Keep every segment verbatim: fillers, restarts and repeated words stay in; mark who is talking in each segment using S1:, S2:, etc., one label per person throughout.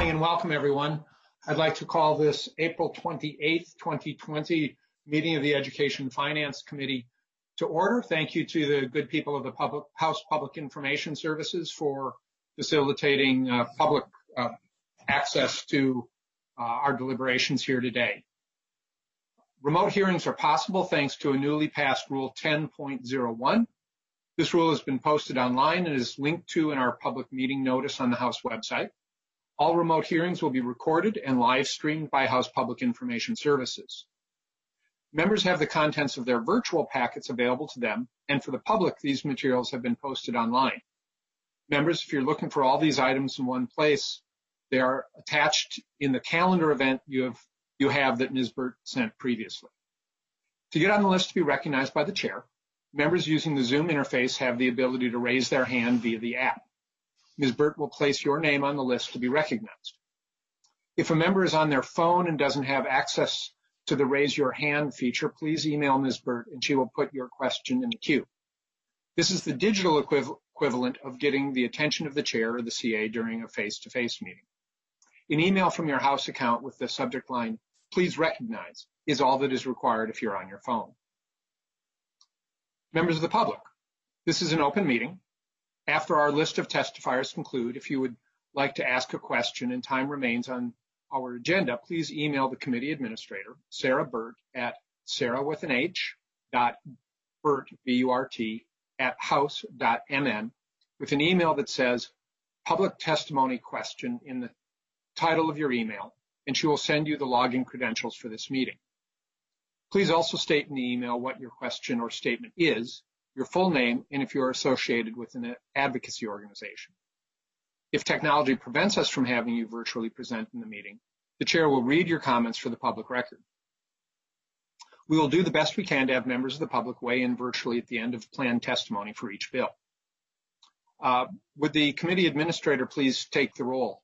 S1: morning and welcome, everyone. I'd like to call this April twenty-eighth, twenty twenty meeting of the Education and Finance Committee to order. Thank you to the good people of the Public House Public Information Services for facilitating uh, public uh, access to uh, our deliberations here today. Remote hearings are possible thanks to a newly passed Rule ten point oh one. This rule has been posted online and is linked to in our public meeting notice on the House website. All remote hearings will be recorded and live streamed by House Public Information Services. Members have the contents of their virtual packets available to them, and for the public, these materials have been posted online. Members, if you're looking for all these items in one place, they are attached in the calendar event you have, you have that Miz Burt sent previously. To get on the list to be recognized by the chair, members using the Zoom interface have the ability to raise their hand via the app. Miz Burt will place your name on the list to be recognized. If a member is on their phone and doesn't have access to the raise your hand feature, please email Miz Burt and she will put your question in the queue. This is the digital equiv- equivalent of getting the attention of the chair or the C A during a face-to-face meeting. An email from your House account with the subject line, "Please recognize," is all that is required if you're on your phone. Members of the public, this is an open meeting. After our list of testifiers conclude, if you would like to ask a question and time remains on our agenda, please email the committee administrator, Sarah Burt, at sarah with an H dot Burt, B U R T, at house dot M N with an email that says public testimony question in the title of your email, and she will send you the login credentials for this meeting. Please also state in the email what your question or statement is, your full name, and if you're associated with an advocacy organization. If technology prevents us from having you virtually present in the meeting, the chair will read your comments for the public record. We will do the best we can to have members of the public weigh in virtually at the end of planned testimony for each bill. Uh, would the committee administrator please take the roll?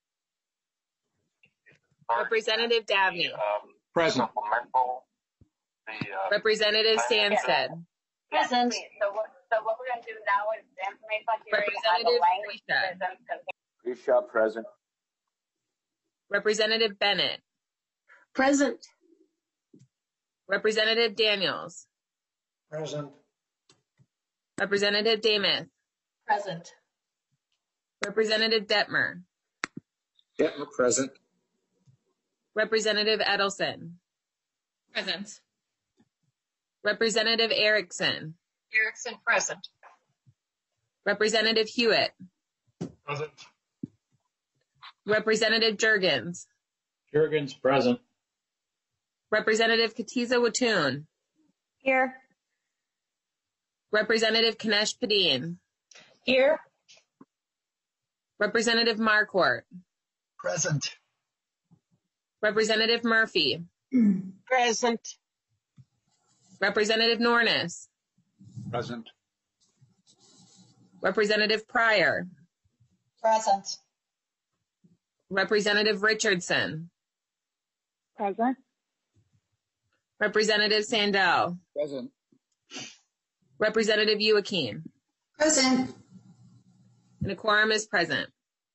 S2: Representative Davney.
S3: Um,
S1: Present.
S3: The, uh,
S2: Representative Sandsted.
S4: Present.
S5: Yes, so, what, so what we're going to do now is the information hearing on the
S2: Representative
S5: language
S2: Grisha.
S5: prisons.
S3: Grisha, present.
S2: Representative Bennett.
S4: Present.
S2: Representative Daniels.
S6: Present.
S2: Representative Demuth.
S4: Present.
S2: Representative Detmer.
S6: Detmer, present.
S2: Representative Edelson.
S4: Present.
S2: Representative Erickson.
S4: Erickson, present.
S2: Representative Hewitt.
S6: Present.
S2: Representative Jurgens.
S6: Jurgens, present.
S2: Representative Katiza Watoon.
S4: Here.
S2: Representative Kanesh Padin.
S4: Here.
S2: Representative Marquardt.
S6: Present.
S2: Representative Murphy.
S4: Present.
S2: Representative Nornis.
S6: Present.
S2: Representative Pryor.
S4: Present.
S2: Representative Richardson.
S4: Present.
S2: Representative Sandell.
S6: Present.
S2: Representative Youakim.
S4: Present.
S2: And a quorum is present.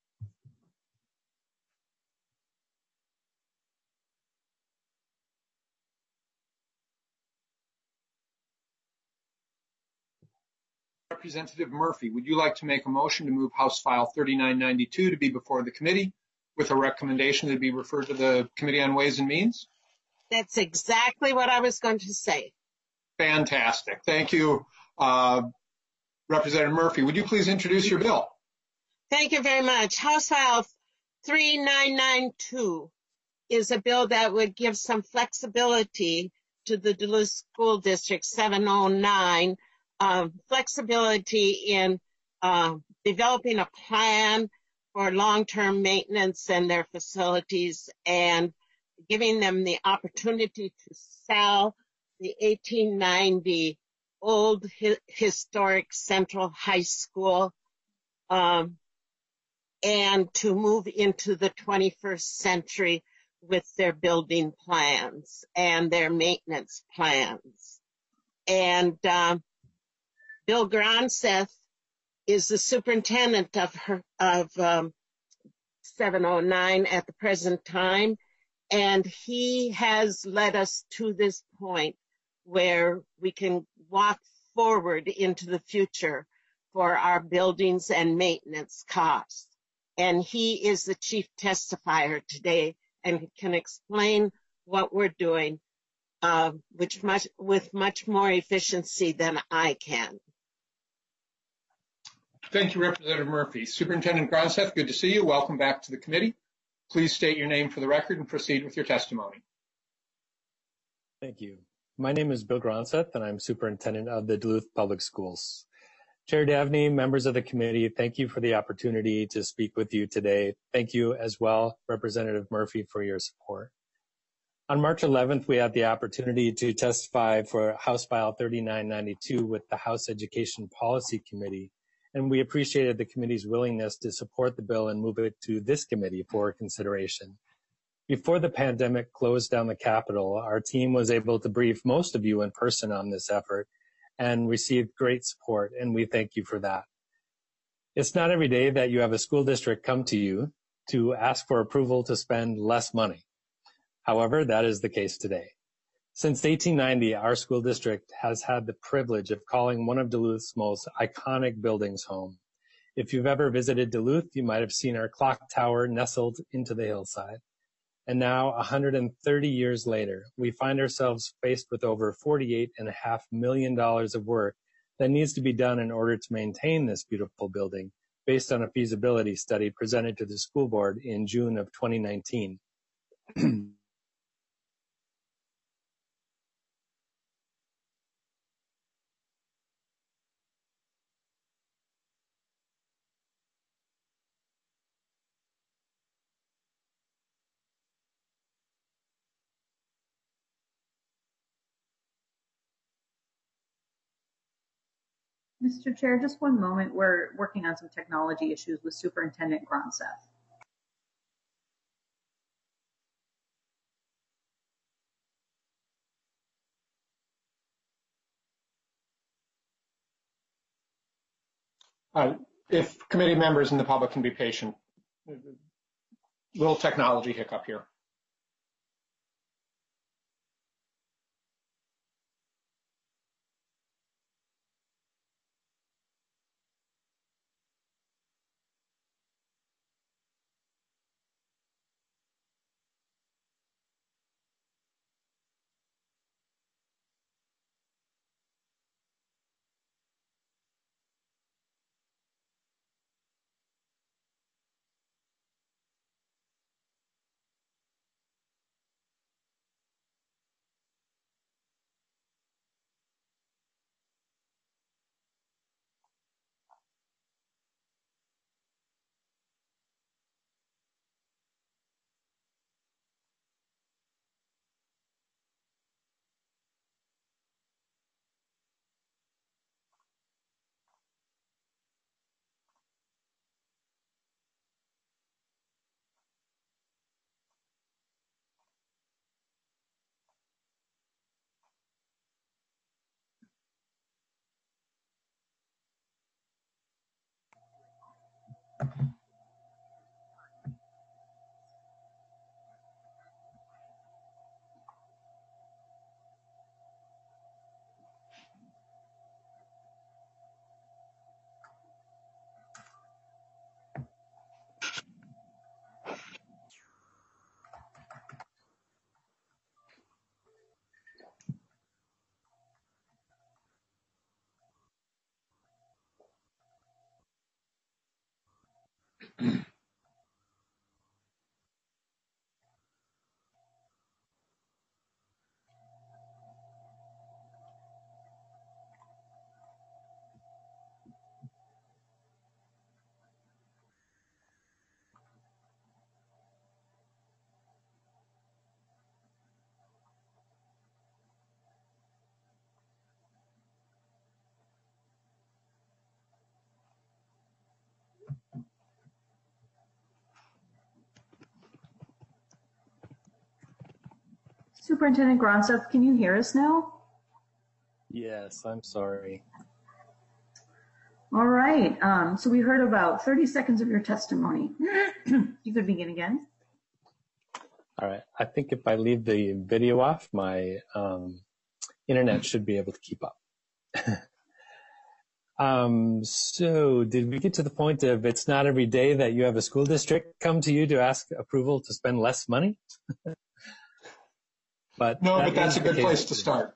S1: Representative Murphy, would you like to make a motion to move House File thirty-nine ninety-two to be before the committee with a recommendation that it be referred to the Committee on Ways and Means?
S7: That's exactly what I was going to say.
S1: Fantastic. Thank you, uh, Representative Murphy. Would you please introduce your bill?
S7: Thank you very much. House File thirty-nine ninety-two is a bill that would give some flexibility to the Duluth School District seven oh nine, uh, flexibility in uh, developing a plan for long-term maintenance and their facilities and giving them the opportunity to sell the eighteen ninety old hi- historic Central High School um, and to move into the twenty-first century with their building plans and their maintenance plans. And um, Bill Gronseth is the superintendent of her, of um, seven oh nine at the present time. And he has led us to this point where we can walk forward into the future for our buildings and maintenance costs. And he is the chief testifier today and can explain what we're doing uh, which much, with much more efficiency than I can.
S1: Thank you, Representative Murphy. Superintendent Gronseth, good to see you. Welcome back to the committee. Please state your name for the record and proceed with your testimony.
S8: Thank you. My name is Bill Gronseth, and I'm superintendent of the Duluth Public Schools. Chair Davnie, members of the committee, thank you for the opportunity to speak with you today. Thank you as well, Representative Murphy, for your support. On March eleventh, we had the opportunity to testify for House File thirty-nine ninety-two with the House Education Policy Committee, and we appreciated the committee's willingness to support the bill and move it to this committee for consideration. Before the pandemic closed down the Capitol, our team was able to brief most of you in person on this effort and received great support, and we thank you for that. It's not every day that you have a school district come to you to ask for approval to spend less money. However, that is the case today. Since eighteen ninety, our school district has had the privilege of calling one of Duluth's most iconic buildings home. If you've ever visited Duluth, you might have seen our clock tower nestled into the hillside. And now, one hundred thirty years later, we find ourselves faced with over forty-eight point five million dollars of work that needs to be done in order to maintain this beautiful building, based on a feasibility study presented to the school board in June of twenty nineteen.
S9: Mister Chair, just one moment. We're working on some technology issues with Superintendent Gronseth.
S1: Uh, if committee members and the public can be patient, little technology hiccup here.
S9: Superintendent Gronseth, can you hear us now?
S8: Yes, I'm sorry.
S9: All right. Um, so we heard about thirty seconds of your testimony. You could begin again.
S8: All right. I think if I leave the video off, my um, internet should be able to keep up. um, so did we get to the point of it's not every day that you have a school district come to you to ask approval to spend less money? But
S1: no,
S8: that
S1: but that's a good
S8: case.
S1: place to start.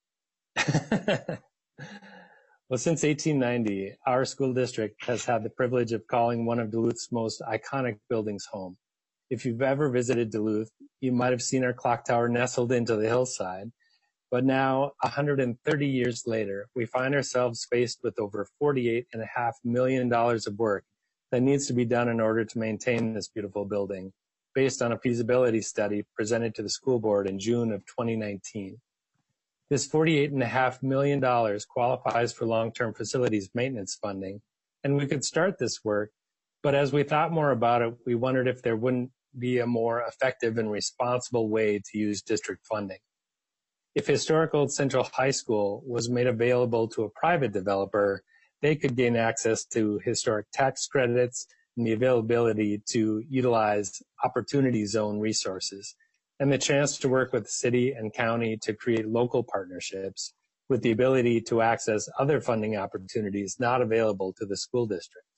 S8: Well, since eighteen ninety, our school district has had the privilege of calling one of Duluth's most iconic buildings home. If you've ever visited Duluth, you might have seen our clock tower nestled into the hillside. But now, one hundred thirty years later, we find ourselves faced with over forty-eight point five million dollars of work that needs to be done in order to maintain this beautiful building, based on a feasibility study presented to the school board in June of twenty nineteen. This forty-eight point five million dollars qualifies for long-term facilities maintenance funding, and we could start this work, but as we thought more about it, we wondered if there wouldn't be a more effective and responsible way to use district funding. If Historic Old Central High School was made available to a private developer, they could gain access to historic tax credits and the availability to utilize opportunity zone resources, and the chance to work with the city and county to create local partnerships with the ability to access other funding opportunities not available to the school district.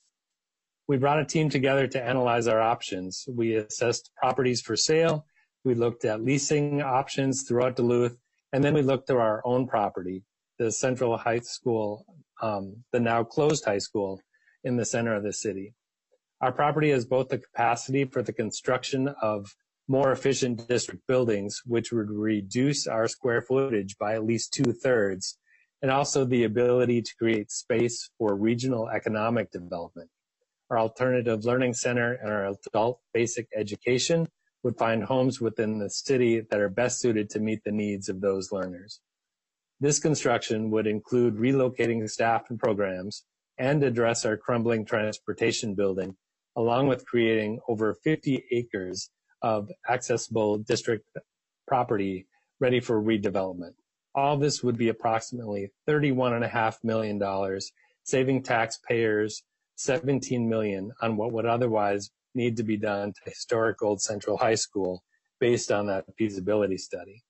S8: We brought a team together to analyze our options. We assessed properties for sale, we looked at leasing options throughout Duluth, and then we looked to our own property, the Central High School, um, the now closed high school in the center of the city. Our property has both the capacity for the construction of more efficient district buildings, which would reduce our square footage by at least two-thirds, and also the ability to create space for regional economic development. Our alternative learning center and our adult basic education would find homes within the city that are best suited to meet the needs of those learners. This construction would include relocating staff and programs and address our crumbling transportation building, along with creating over fifty acres of accessible district property ready for redevelopment. All this would be approximately thirty-one point five million dollars, saving taxpayers seventeen million dollars on what would otherwise need to be done to Historic Old Central High School based on that feasibility study.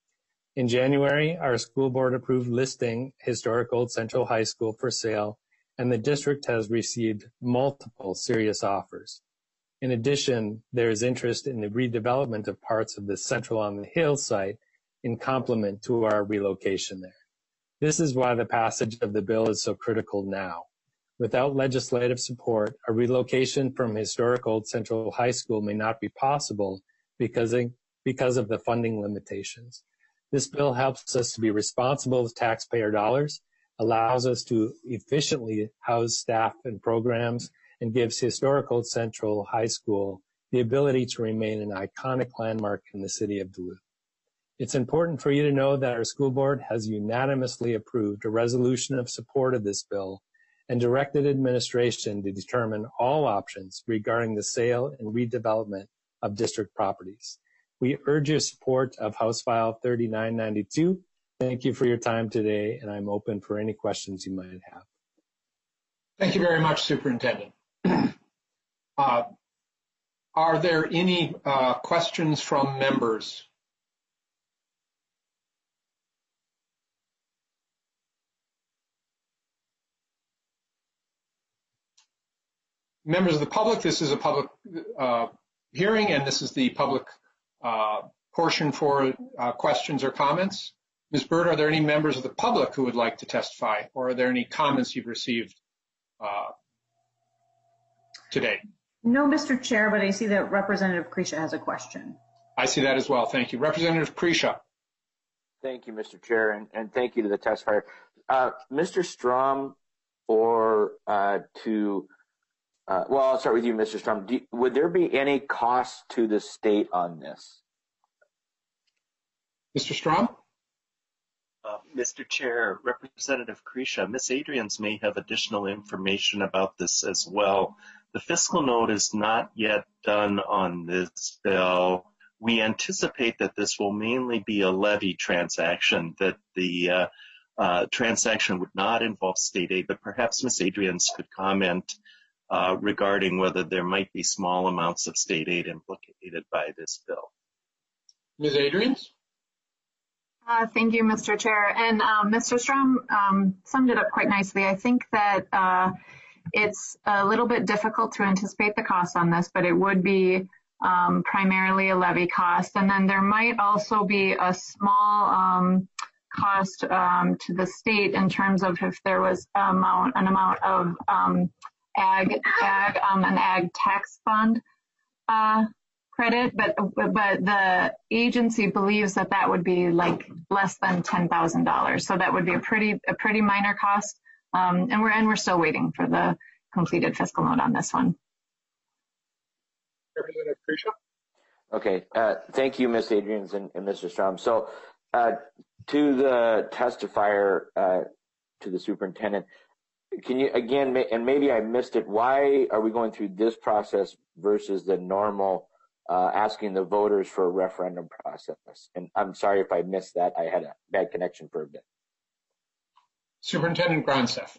S8: In January, our school board approved listing Historic Old Central High School for sale, and the district has received multiple serious offers. In addition, there is interest in the redevelopment of parts of the Central on the Hill site in complement to our relocation there. This is why the passage of the bill is so critical now. Without legislative support, a relocation from Historic Old Central High School may not be possible because, because of the funding limitations. This bill helps us to be responsible with taxpayer dollars, allows us to efficiently house staff and programs, and gives Historic Old Central High School the ability to remain an iconic landmark in the city of Duluth. It's important for you to know that our school board has unanimously approved a resolution of support of this bill and directed administration to determine all options regarding the sale and redevelopment of district properties. We urge your support of House File thirty-nine ninety-two. Thank you for your time today, and I'm open for any questions you might have.
S1: Thank you very much, Superintendent. Uh, are there any uh, questions from members? Members of the public, this is a public uh, hearing, and this is the public uh, portion for uh, questions or comments. Miz Bird, are there any members of the public who would like to testify, or are there any comments you've received uh, today?
S9: No, Mister Chair, but I see that Representative Krisha has a question.
S1: I see that as well. Thank you. Representative Krisha.
S10: Thank you, Mister Chair, and, and thank you to the testifier. Uh, Mister Strom, or uh, to, uh, well, I'll start with you, Mister Strom. Do, would there be any cost to the state on this?
S1: Mister Strom?
S11: Uh, Mister Chair, Representative Krisha, Miz Adrians may have additional information about this as well. The fiscal note is not yet done on this bill. We anticipate that this will mainly be a levy transaction, that the uh, uh, transaction would not involve state aid, but perhaps Miz Adrians could comment uh, regarding whether there might be small amounts of state aid implicated by this bill.
S1: Miz Adrians?
S12: Uh, thank you, Mister Chair. And um, Mister Strom um, summed it up quite nicely. I think that uh, it's a little bit difficult to anticipate the cost on this, but it would be um, primarily a levy cost. And then there might also be a small um, cost um, to the state in terms of if there was amount, an amount of um, ag, ag um, an ag tax fund uh, credit, but but the agency believes that that would be like less than ten thousand dollars. So that would be a pretty a pretty minor cost, um, and we're and we're still waiting for the completed fiscal note on this one.
S1: Representative Krisha?
S10: Okay, uh, thank you, Miz Adrians and, and Mister Strom. So uh, to the testifier, uh, to the superintendent, can you again, and maybe I missed it, why are we going through this process versus the normal uh, asking the voters for a referendum process? And I'm sorry if I missed that. I had a bad connection for a bit.
S1: Superintendent Gronseth.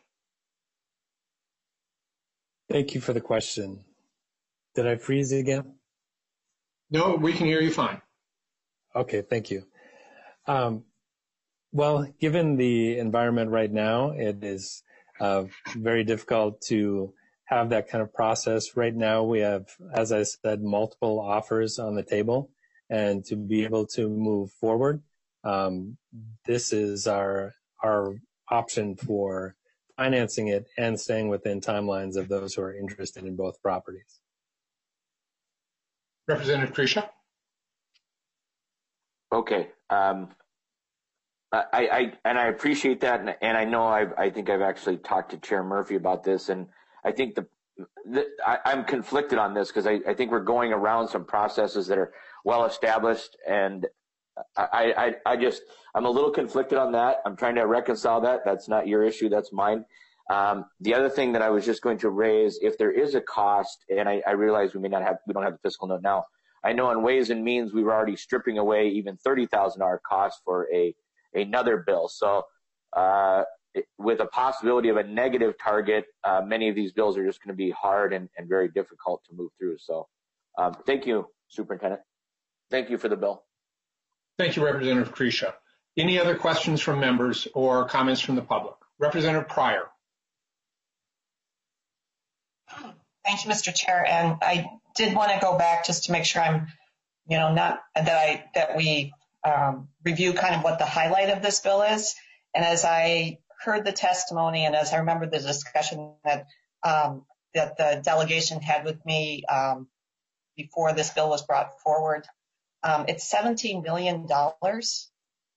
S8: Thank you for the question. Did I freeze it again?
S1: No, we can hear you fine.
S8: Okay, thank you. Um, well, given the environment right now, it is uh, very difficult to have that kind of process. Right now, we have, as I said, multiple offers on the table, and to be able to move forward, um, this is our our option for financing it and staying within timelines of those who are interested in both properties.
S1: Representative Krisha?
S10: Okay. Um, I, I, and I appreciate that. And, and I know I've, I think I've actually talked to Chair Murphy about this. And I think the, the I, I'm conflicted on this because I, I think we're going around some processes that are well established. And I, I, I just, I'm a little conflicted on that. I'm trying to reconcile that. That's not your issue. That's mine. Um, the other thing that I was just going to raise, if there is a cost, and I, I realize we may not have, we don't have the fiscal note now. I know in Ways and Means we were already stripping away even thirty thousand dollars cost for a another bill. So uh, it, with a possibility of a negative target, uh, many of these bills are just going to be hard and, and very difficult to move through. So um, thank you, Superintendent. Thank you for the bill.
S1: Thank you, Representative Krisha. Any other questions from members or comments from the public? Representative Pryor.
S13: Thank you, Mister Chair. And I did want to go back just to make sure I'm, you know, not that I that we um, review kind of what the highlight of this bill is. And as I heard the testimony, and as I remember the discussion that um, that the delegation had with me um, before this bill was brought forward, um, it's seventeen million dollars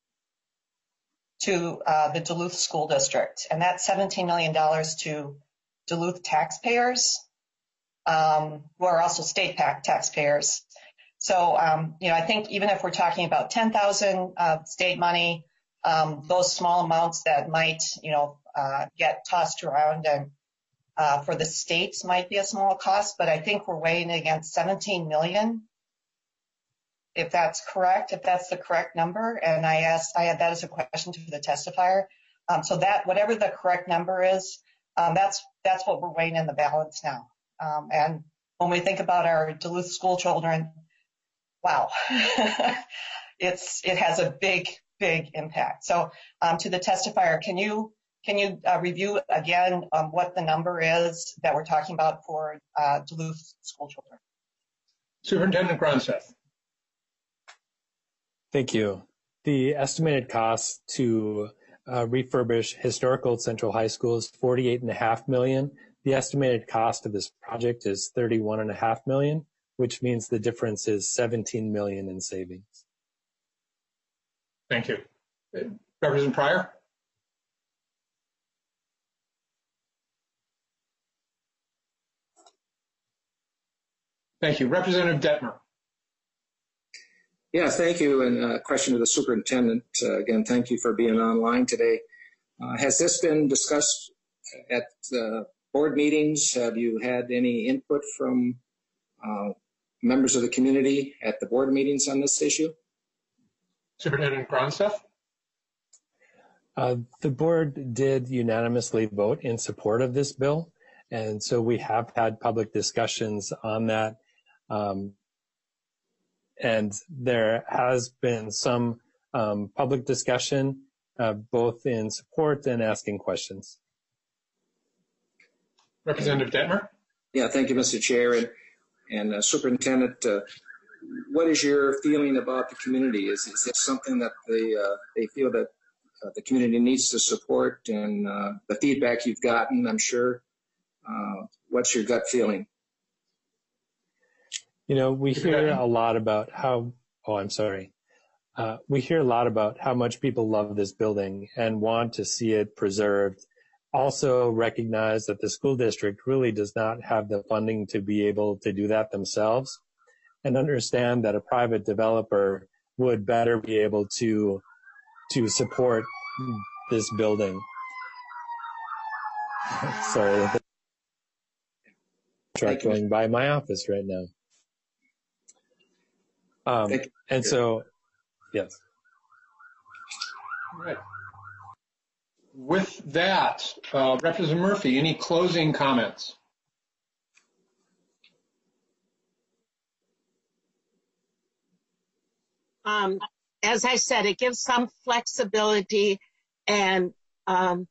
S13: to uh, the Duluth School District, and that's seventeen million dollars to Duluth taxpayers, um, who are also state taxpayers. So, um, you know, I think even if we're talking about ten thousand uh, state money, um, those small amounts that might, you know, uh, get tossed around and uh, for the states might be a small cost, but I think we're weighing against seventeen million, if that's correct, if that's the correct number. And I asked, I had that as a question to the testifier. Um, so that whatever the correct number is, um, that's that's what we're weighing in the balance now. Um, and when we think about our Duluth school children, wow, it's it has a big, big impact. So um, to the testifier, can you can you uh, review again um, what the number is that we're talking about for uh, Duluth school children?
S1: Superintendent Gronseth.
S8: Thank you. The estimated cost to uh, refurbish historical Central High School is forty-eight and a half million. The estimated cost of this project is thirty-one and a half million, which means the difference is seventeen million in savings.
S1: Thank you. Representative Pryor. Thank you. Representative Detmer.
S14: Yeah, thank you. And a question to the superintendent. Uh, again, thank you for being online today. Uh, has this been discussed at uh, board meetings? Have you had any input from uh, members of the community at the board meetings on this issue?
S1: Superintendent Gronseth.
S8: Uh, the board did unanimously vote in support of this bill, and so we have had public discussions on that. Um, and there has been some um, public discussion, uh, both in support and asking questions.
S1: Representative Detmer?
S14: Yeah, thank you, Mister Chair. And, and uh, Superintendent, uh, what is your feeling about the community? Is, is this something that they, uh, they feel that uh, the community needs to support? And uh, the feedback you've gotten, I'm sure, uh, what's your gut feeling?
S8: You know, we hear a lot about how, oh, I'm sorry. Uh, we hear a lot about how much people love this building and want to see it preserved. Also recognize that the school district really does not have the funding to be able to do that themselves, and understand that a private developer would better be able to, to support this building. Sorry, the truck going by my office right now. Um, and so, yes.
S1: All right. With that, uh, Representative Murphy, any closing comments?
S7: Um, as I said, it gives some flexibility and um,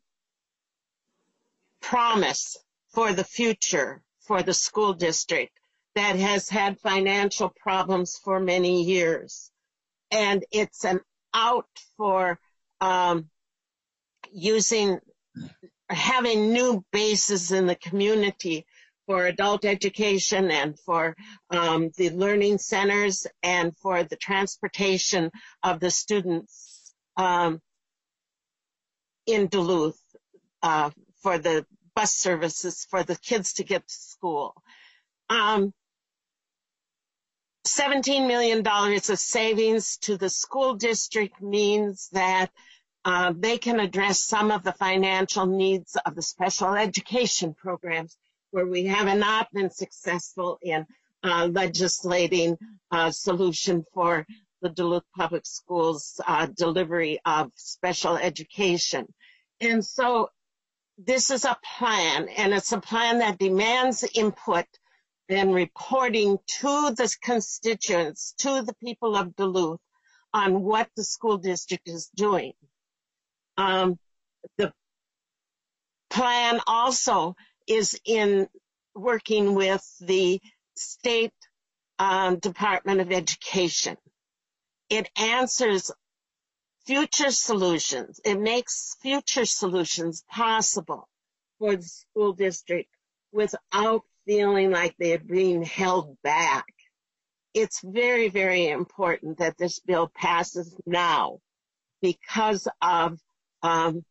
S7: promise for the future for the school district that has had financial problems for many years. And it's an out for um, using, having new bases in the community for adult education and for um, the learning centers and for the transportation of the students um, in Duluth, uh, for the bus services for the kids to get to school. Um, seventeen million dollars of savings to the school district means that uh, they can address some of the financial needs of the special education programs, where we have not been successful in uh, legislating a solution for the Duluth Public Schools uh, delivery of special education. And so this is a plan, and it's a plan that demands input and reporting to the constituents, to the people of Duluth, on what the school district is doing. Um, the plan also is in working with the State um, Department of Education. It answers future solutions. It makes future solutions possible for the school district without feeling like they're being held back. It's very, very important that this bill passes now because of um,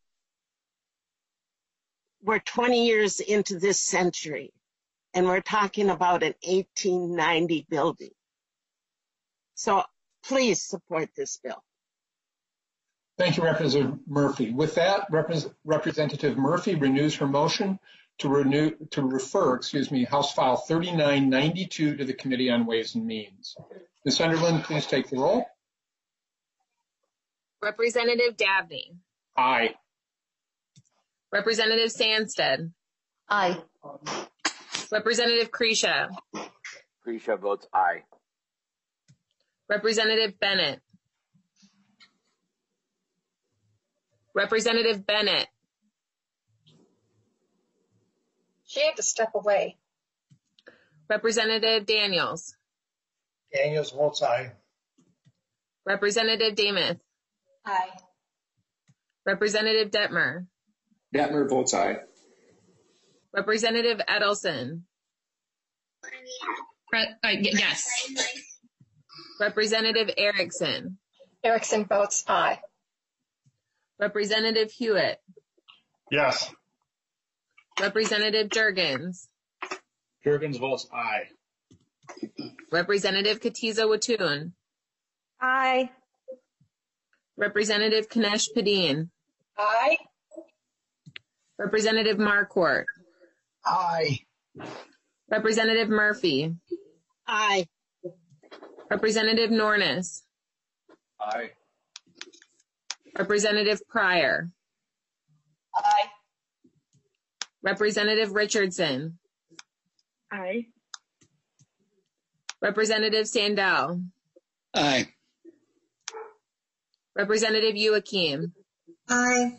S7: we're twenty years into this century, and we're talking about an eighteen ninety building. So please support this bill.
S1: Thank you, Representative Murphy. With that, Repres- Representative Murphy renews her motion to renew to refer, excuse me, House File thirty-nine ninety-two to the Committee on Ways and Means. Miz Sunderland, please take the roll.
S2: Representative Dabney.
S1: Aye.
S2: Representative Sandstead.
S4: Aye.
S2: Representative Kresha.
S10: Kresha votes aye.
S2: Representative Bennett. Representative Bennett.
S13: She had to step away.
S2: Representative Daniels.
S6: Daniels votes aye.
S2: Representative Demuth.
S4: Aye.
S2: Representative Detmer.
S14: Detmer votes aye.
S2: Representative Edelson.
S15: Pre- uh, yes.
S2: Representative Erickson.
S13: Erickson votes aye.
S2: Representative Hewitt.
S6: Yes.
S2: Representative Jurgens.
S6: Jurgens votes aye.
S2: Representative Katiza Watun.
S4: Aye.
S2: Representative Kanesh Padin.
S13: Aye.
S2: Representative Marquardt.
S6: Aye.
S2: Representative Murphy.
S7: Aye.
S2: Representative Nornis.
S6: Aye.
S2: Representative Pryor. Representative Richardson.
S4: Aye.
S2: Representative Sandell.
S6: Aye.
S2: Representative Youakim.
S4: Aye.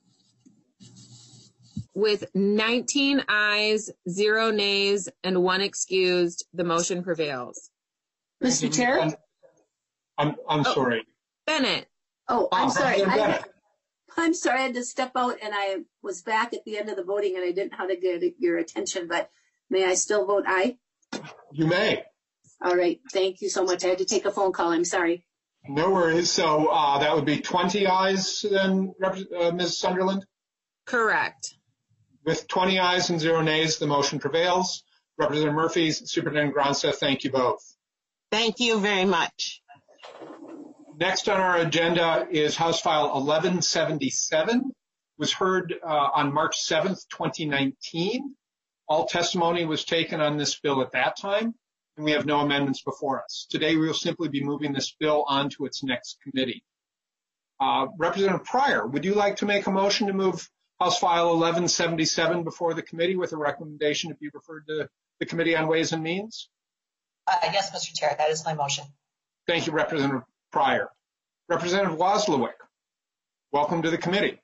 S2: With nineteen ayes, zero nays, and one excused, the motion prevails.
S4: Mister Chair?
S1: I'm, I'm
S2: Oh.
S1: sorry.
S2: Bennett.
S4: Oh, I'm
S1: Oh,
S4: sorry.
S1: Representative
S4: I,
S1: Bennett.
S4: I'm sorry. I had to step out and I was back at the end of the voting and I didn't know how to get your attention, but may I still vote aye?
S1: You may.
S4: All right. Thank you so much. I had to take a phone call. I'm sorry.
S1: No worries. So uh, that would be twenty ayes then, Rep- uh, Miz Sunderland?
S2: Correct.
S1: With twenty ayes and zero nays, the motion prevails. Representative Murphy, Superintendent Gronseth, thank you both.
S7: Thank you very much.
S1: Next on our agenda is House File eleven seventy-seven. Was heard uh, on March seventh, twenty nineteen. All testimony was taken on this bill at that time, and we have no amendments before us. Today, we will simply be moving this bill on to its next committee. Uh, Representative Pryor, would you like to make a motion to move House File eleven seventy-seven before the committee with a recommendation to be referred to the Committee on Ways and Means?
S13: Uh, yes, Mister Chair, that is my motion.
S1: Thank you, Representative Pryor. Representative Wozlowick, welcome to the committee.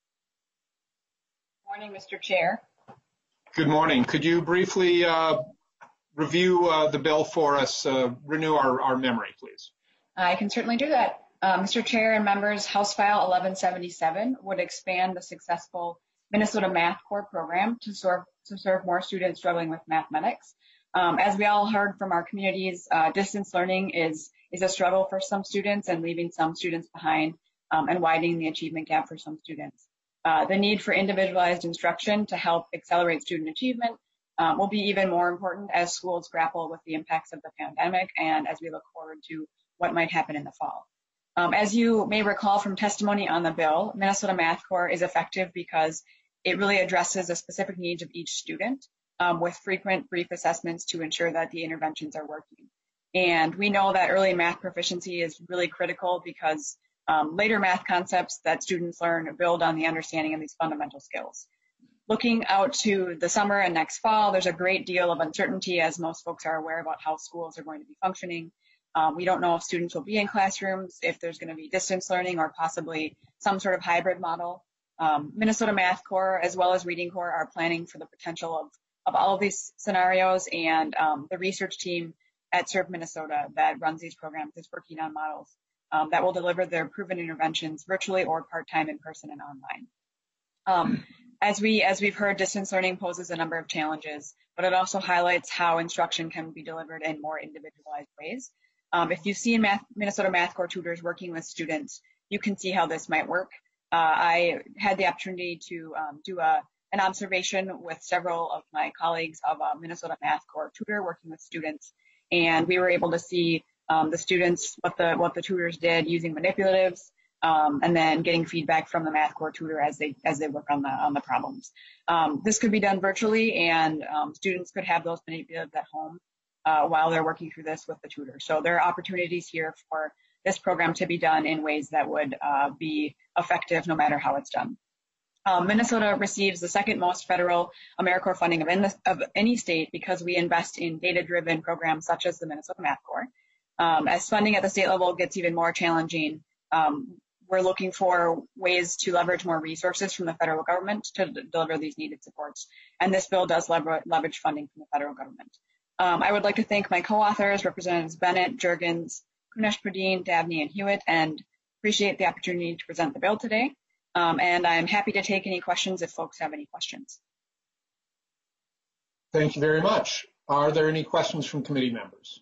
S15: Morning, Mister Chair.
S1: Good morning. Could you briefly uh, review uh, the bill for us, uh, renew our, our memory, please?
S15: I can certainly do that. Uh, Mister Chair and members, House File eleven seventy-seven would expand the successful Minnesota Math Corps program to serve, to serve more students struggling with mathematics. Um, as we all heard from our communities, uh, distance learning is, is a struggle for some students and leaving some students behind um, and widening the achievement gap for some students. Uh, the need for individualized instruction to help accelerate student achievement um, will be even more important as schools grapple with the impacts of the pandemic and as we look forward to what might happen in the fall. Um, as you may recall from testimony on the bill, Minnesota Math Corps is effective because it really addresses the specific needs of each student um, with frequent brief assessments to ensure that the interventions are working. And we know that early math proficiency is really critical because um, later math concepts that students learn build on the understanding of these fundamental skills. Looking out to the summer and next fall, there's a great deal of uncertainty as most folks are aware about how schools are going to be functioning. Um, we don't know if students will be in classrooms, if there's going to be distance learning or possibly some sort of hybrid model. Um, Minnesota Math Corps as well as Reading Corps are planning for the potential of, of all of these scenarios, and um, the research team at Serve Minnesota that runs these programs is working on models um, that will deliver their proven interventions virtually or part-time in person and online. Um, as, we, as we've heard, distance learning poses a number of challenges, but it also highlights how instruction can be delivered in more individualized ways. Um, if you've seen math, Minnesota Math Corps tutors working with students, you can see how this might work. Uh, I had the opportunity to um, do a, an observation with several of my colleagues of a Minnesota Math Corps tutor working with students, and we were able to see um, the students, what the, what the tutors did using manipulatives, um, and then getting feedback from the Math Corps tutor as they, as they work on the, on the problems. Um, this could be done virtually, and um, students could have those manipulatives at home Uh, while they're working through this with the tutor. So there are opportunities here for this program to be done in ways that would uh, be effective no matter how it's done. Um, Minnesota receives the second most federal AmeriCorps funding of, in the, of any state because we invest in data-driven programs such as the Minnesota Math Corps. Um, as funding at the state level gets even more challenging, um, we're looking for ways to leverage more resources from the federal government to d- deliver these needed supports. And this bill does lever- leverage funding from the federal government. Um, I would like to thank my co-authors, Representatives Bennett, Juergens, Kunesh-Podein, Dabney, and Hewitt, and appreciate the opportunity to present the bill today. Um, and I'm happy to take any questions if folks have any questions.
S1: Thank you very much. Are there any questions from committee members?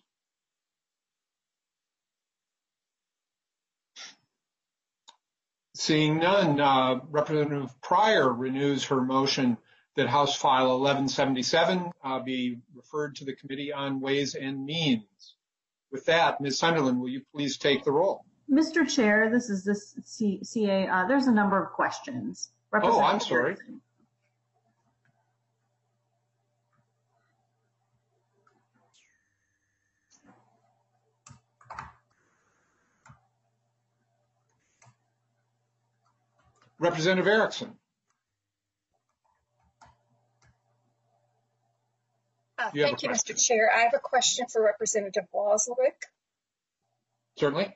S1: Seeing none, uh, Representative Pryor renews her motion that House File eleven seventy-seven uh, be referred to the Committee on Ways and Means. With that, Miz Sunderland, will you please take the roll?
S9: Mister Chair, this is this C- CA. Uh, there's a number of questions.
S1: Oh, I'm sorry. Representative Erickson. You have
S16: Thank
S1: a
S16: you,
S1: question.
S16: Mister Chair. I have a question for Representative Wozlowick.
S1: Certainly.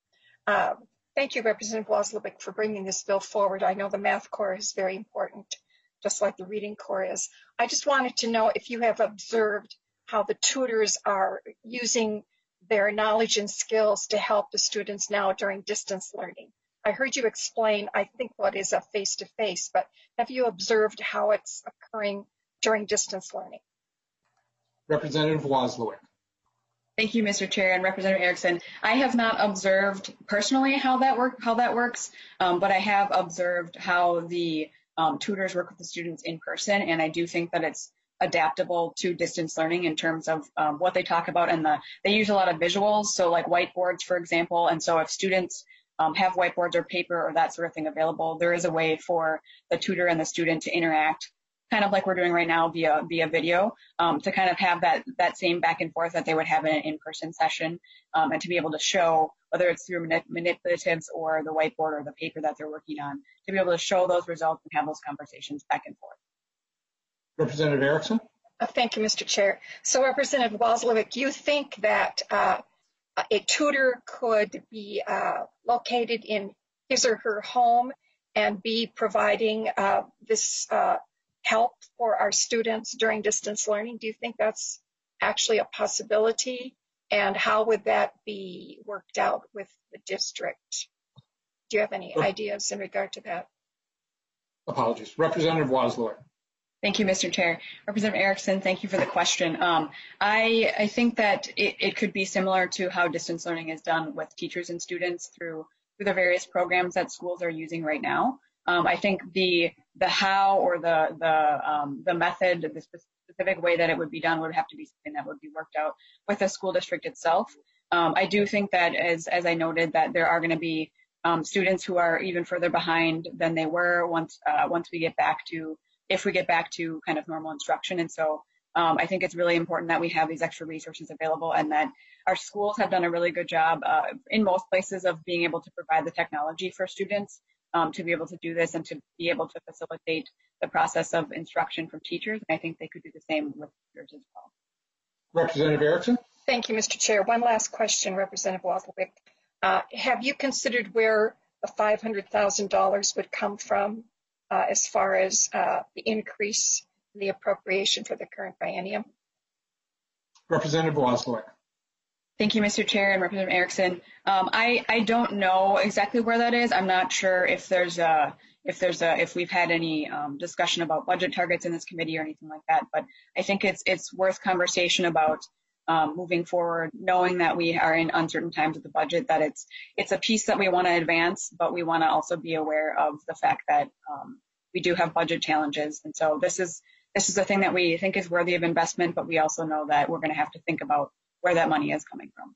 S16: Uh, thank you, Representative Wozlowick, for bringing this bill forward. I know the math core is very important, just like the reading core is. I just wanted to know if you have observed how the tutors are using their knowledge and skills to help the students now during distance learning. I heard you explain, I think, what is a face-to-face, but have you observed how it's occurring during distance learning?
S1: Representative Wozlowick.
S15: Thank you, Mister Chair, and Representative Erickson. I have not observed personally how that work how that works, um, but I have observed how the um, tutors work with the students in person, and I do think that it's adaptable to distance learning in terms of um, what they talk about, and the they use a lot of visuals, so like whiteboards, for example. And so if students um, have whiteboards or paper or that sort of thing available, there is a way for the tutor and the student to interact, kind of like we're doing right now via via video, um, to kind of have that that same back and forth that they would have in an in-person session, um, and to be able to show, whether it's through manip manipulatives or the whiteboard or the paper that they're working on, to be able to show those results and have those conversations back and forth.
S1: Representative Erickson.
S16: Uh, thank you, Mister Chair. So, Representative Wozlowick, you think that uh, a tutor could be uh, located in his or her home and be providing uh, this uh, help for our students during distance learning? Do you think that's actually a possibility? And how would that be worked out with the district? Do you have any ideas in regard to that?
S1: Apologies. Representative Wozlowick.
S15: Thank you, Mister Chair. Representative Erickson, thank you for the question. Um, I, I think that it, it could be similar to how distance learning is done with teachers and students through, through the various programs that schools are using right now. Um, I think the the how or the the um, the method, the specific way that it would be done would have to be something that would be worked out with the school district itself. Um, I do think that, as as I noted, that there are going to be um, students who are even further behind than they were once uh, once we get back to if we get back to kind of normal instruction. And so um, I think it's really important that we have these extra resources available, and that our schools have done a really good job uh, in most places of being able to provide the technology for students um, to be able to do this and to be able to facilitate the process of instruction from teachers. And I think they could do the same with teachers as well.
S1: Representative Erickson.
S16: Thank you, Mister Chair. One last question, Representative Wozlowick. Uh, have you considered where the five hundred thousand dollars would come from uh, as far as uh, the increase in the appropriation for the current biennium?
S1: Representative Wozlowick.
S15: Thank you, Mister Chair and Representative Erickson. Um, I, I don't know exactly where that is. I'm not sure if there's a if there's a if we've had any um, discussion about budget targets in this committee or anything like that. But I think it's it's worth conversation about um, moving forward, knowing that we are in uncertain times with the budget. That it's it's a piece that we want to advance, but we want to also be aware of the fact that um, we do have budget challenges, and so this is this is a thing that we think is worthy of investment. But we also know that we're going to have to think about where that money is coming from.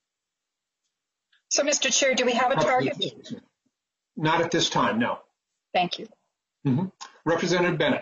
S16: So, Mister Chair, do we have a target?
S1: Not at this time, no.
S16: Thank you.
S1: Mm-hmm. Representative Bennett.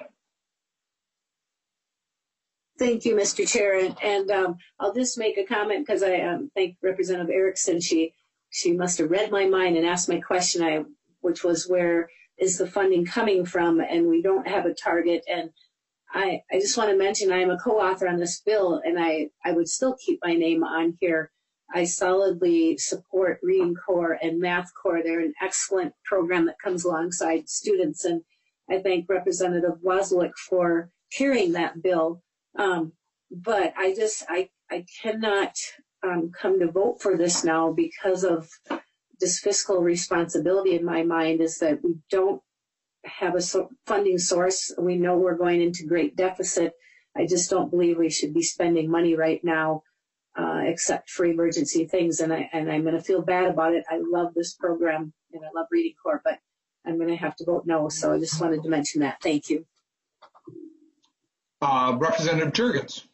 S4: Thank you, Mister Chair. And, and um, I'll just make a comment because I um, thank Representative Erickson. She she must have read my mind and asked my question, I, which was where is the funding coming from? And we don't have a target. And I, I just want to mention I am a co-author on this bill, and I, I would still keep my name on here. I solidly support Reading Core and Math Core. They're an excellent program that comes alongside students, and I thank Representative Wozlowick for carrying that bill. Um, but I just, I, I cannot um, come to vote for this now because of this fiscal responsibility in my mind is that we don't have a so funding source. We know we're going into great deficit. I just don't believe we should be spending money right now, uh, except for emergency things. And I and I'm going to feel bad about it. I love this program and I love Reading Core, but I'm going to have to vote no. So I just wanted to mention that. Thank you.
S1: Uh, Representative Jurgens.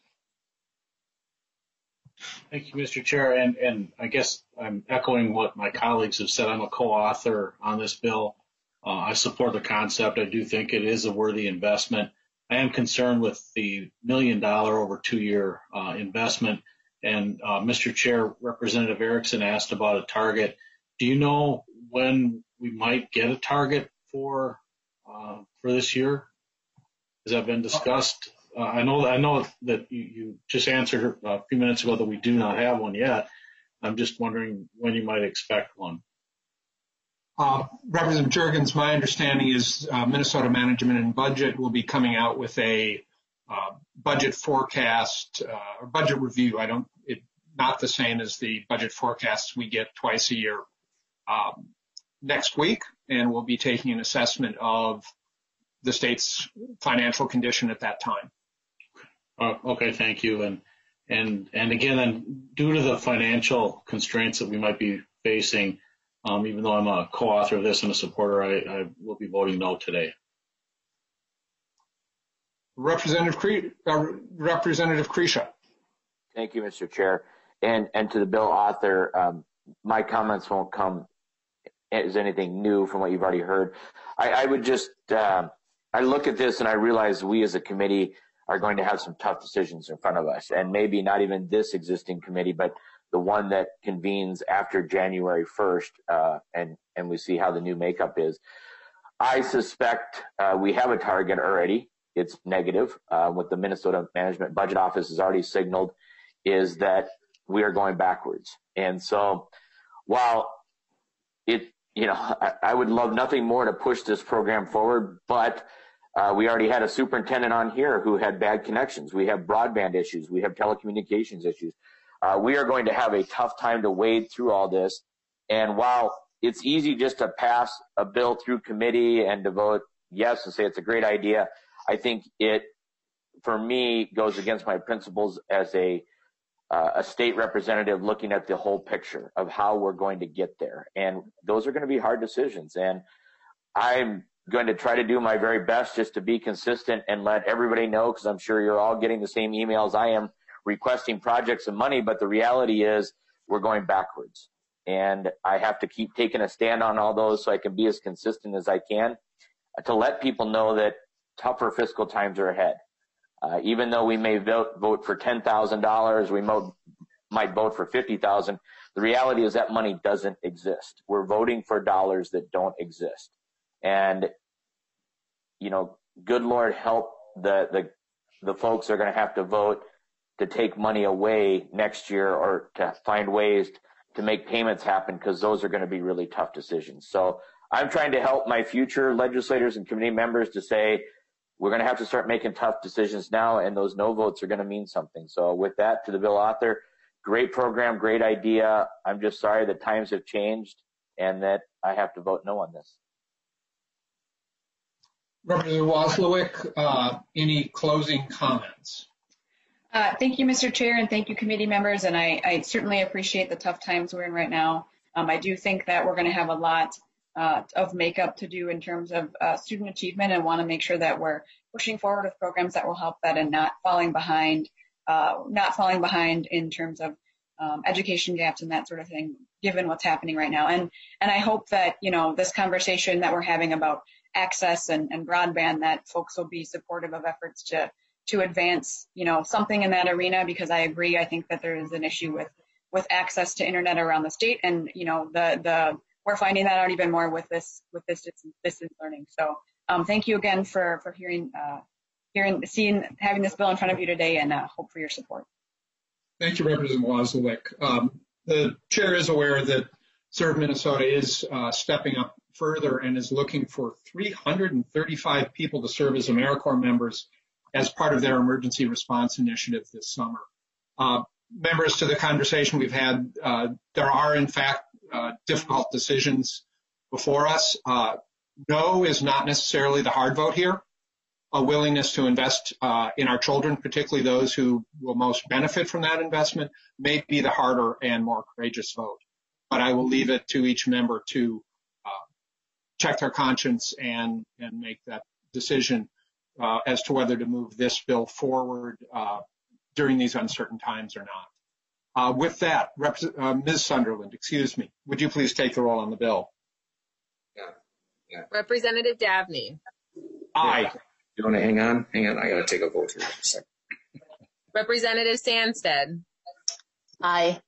S6: Thank you, Mister Chair. And and I guess I'm echoing what my colleagues have said. I'm a co-author on this bill. Uh, I support the concept. I do think it is a worthy investment. I am concerned with the million dollar over two year uh, investment. And uh, Mister Chair, Representative Erickson asked about a target. Do you know when we might get a target for uh, for this year? Has that been discussed? uh, I know that I know that you, you just answered a few minutes ago that we do not have one yet. I'm just wondering when you might expect one.
S1: Uh, Representative Jurgens, my understanding is uh, Minnesota Management and Budget will be coming out with a uh, budget forecast uh, or budget review. I don't, it not the same as the budget forecasts we get twice a year um, next week, and we'll be taking an assessment of the state's financial condition at that time.
S6: Uh, okay, thank you. And and and again, then due to the financial constraints that we might be facing, um, even though I'm a co-author of this and a supporter, I, I will be voting no today.
S1: Representative Cre- uh, Representative Kresha.
S10: Thank you, Mister Chair. And and to the bill author, um, my comments won't come as anything new from what you've already heard. I, I would just, uh, I look at this and I realize we as a committee are going to have some tough decisions in front of us, and maybe not even this existing committee, but the one that convenes after January first, uh, and, and we see how the new makeup is. I suspect uh, we have a target already. It's negative. Uh, what the Minnesota Management Budget Office has already signaled is that we are going backwards. And so while it, you know, I, I would love nothing more to push this program forward, but uh, we already had a superintendent on here who had bad connections. We have broadband issues. We have telecommunications issues. Uh, we are going to have a tough time to wade through all this. And while it's easy just to pass a bill through committee and to vote yes and say it's a great idea, I think it, for me, goes against my principles as a uh, a state representative looking at the whole picture of how we're going to get there. And those are going to be hard decisions. And I'm going to try to do my very best just to be consistent and let everybody know, because I'm sure you're all getting the same emails I am requesting projects and money, but the reality is we're going backwards. And I have to keep taking a stand on all those so I can be as consistent as I can to let people know that tougher fiscal times are ahead. Uh, even though we may vote, vote for ten thousand dollars, we mo- might vote for fifty thousand dollars, the reality is that money doesn't exist. We're voting for dollars that don't exist. And, you know, good Lord help the, the, the folks that are going to have to vote to take money away next year or to find ways to make payments happen, because those are going to be really tough decisions. So I'm trying to help my future legislators and committee members to say, we're going to have to start making tough decisions now, and those no votes are going to mean something. So with that, to the bill author, great program, great idea. I'm just sorry that times have changed and that I have to vote no on this.
S1: Representative Wozlowick, uh, any closing comments?
S15: Uh, thank you, Mister Chair, and thank you, committee members. And I, I certainly appreciate the tough times we're in right now. Um, I do think that we're going to have a lot uh, of makeup to do in terms of uh, student achievement, and want to make sure that we're pushing forward with programs that will help that and not falling behind, uh, not falling behind in terms of um, education gaps and that sort of thing, given what's happening right now. And and I hope that, you know, this conversation that we're having about access and, and broadband, that folks will be supportive of efforts to to advance, you know, something in that arena, because I agree. I think that there is an issue with with access to internet around the state, and you know, the the we're finding that out even more with this with this distance, distance learning. So um, thank you again for for hearing uh, hearing seeing having this bill in front of you today, and uh, hope for your support.
S1: Thank you, Representative Wozlowick. Um, the chair is aware that Serve Minnesota is uh, stepping up further and is looking for three hundred thirty-five people to serve as AmeriCorps members as part of their emergency response initiative this summer. Uh, members, to the conversation we've had, uh, there are, in fact, uh, difficult decisions before us. Uh, no is not necessarily the hard vote here. A willingness to invest uh, in our children, particularly those who will most benefit from that investment, may be the harder and more courageous vote. But I will leave it to each member to uh, check their conscience and, and make that decision Uh, as to whether to move this bill forward uh, during these uncertain times or not. Uh, with that, Rep- uh, Miz Sunderland, excuse me, would you please take the roll on the bill?
S14: Yeah. Yeah.
S2: Representative Davnie.
S1: Aye.
S14: You want to hang on? Hang on. I got to take a vote here for a second.
S2: Representative Sandsted.
S17: Aye.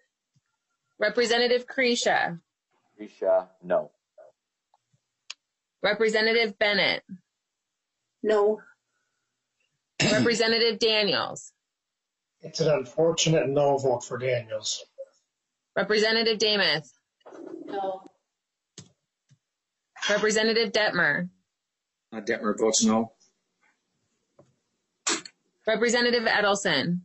S2: Representative Kresha.
S10: Kresha, no.
S2: Representative Bennett.
S4: No.
S2: Representative Daniels.
S17: It's an unfortunate no vote for Daniels.
S2: Representative Demuth.
S4: No.
S2: Representative Detmer.
S14: Uh, Detmer votes no.
S2: Representative Edelson.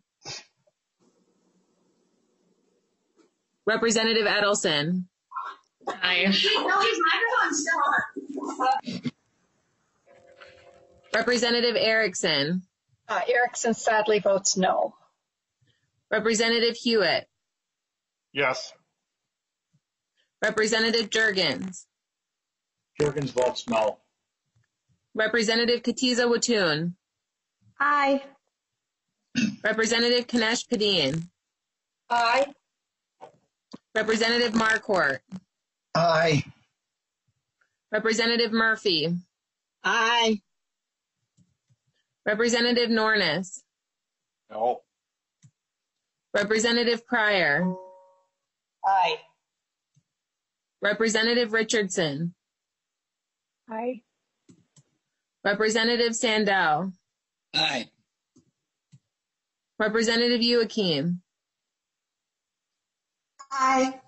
S2: Representative Edelson.
S5: Aye. No, his microphone's still on.
S2: Representative Erickson.
S16: Uh, Erickson sadly votes no.
S2: Representative Hewitt.
S11: Yes.
S2: Representative Jurgens.
S6: Jurgens votes no.
S2: Representative Katiza Watoon.
S12: Aye.
S2: Representative Kanesh Padin.
S16: Aye.
S2: Representative Marquardt.
S17: Aye.
S2: Representative Murphy.
S7: Aye.
S2: Representative Nornis.
S6: No.
S2: Representative Pryor.
S13: Aye.
S2: Representative Richardson.
S16: Aye.
S2: Representative Sandell.
S18: Aye.
S2: Representative Youakim.
S12: Aye.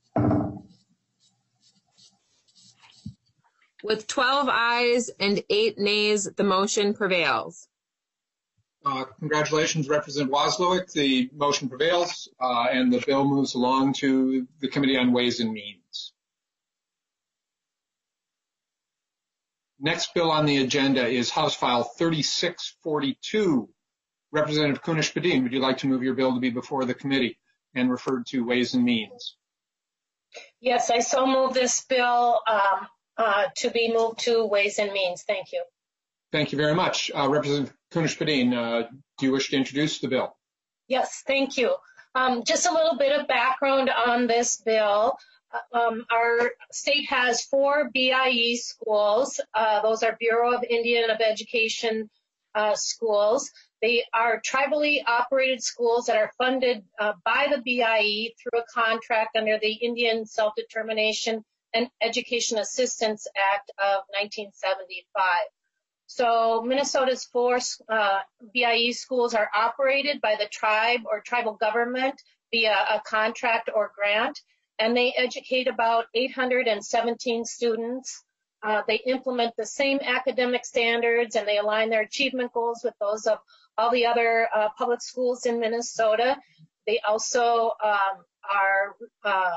S2: With twelve ayes and eight nays, the motion prevails.
S1: Uh, congratulations, Representative Wozlowick. The motion prevails, uh, and the bill moves along to the Committee on Ways and Means. Next bill on the agenda is House File thirty-six forty-two. Representative Kunesh-Podein, would you like to move your bill to be before the committee and referred to Ways and Means?
S19: Yes, I so move this bill um, uh, to be moved to Ways and Means. Thank you.
S1: Thank you very much. Uh, Representative Kunesh-Podein, uh, do you wish to introduce the bill?
S19: Yes, thank you. Um, just a little bit of background on this bill. Um, our state has four B I E schools. Uh, those are Bureau of Indian of Education uh, schools. They are tribally operated schools that are funded uh, by the B I E through a contract under the Indian Self-Determination and Education Assistance Act of nineteen seventy-five. So Minnesota's four uh, B I E schools are operated by the tribe or tribal government via a contract or grant, and they educate about eight hundred seventeen students. Uh, they implement the same academic standards, and they align their achievement goals with those of all the other uh, public schools in Minnesota. They also um, are uh,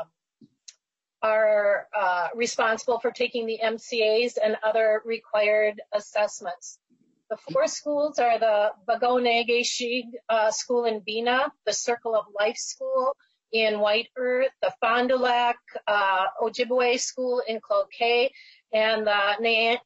S19: are uh, responsible for taking the M C As and other required assessments. The four schools are the Bagonegeshig uh, School in Bena, the Circle of Life School in White Earth, the Fond du Lac uh, Ojibwe School in Cloquet, and the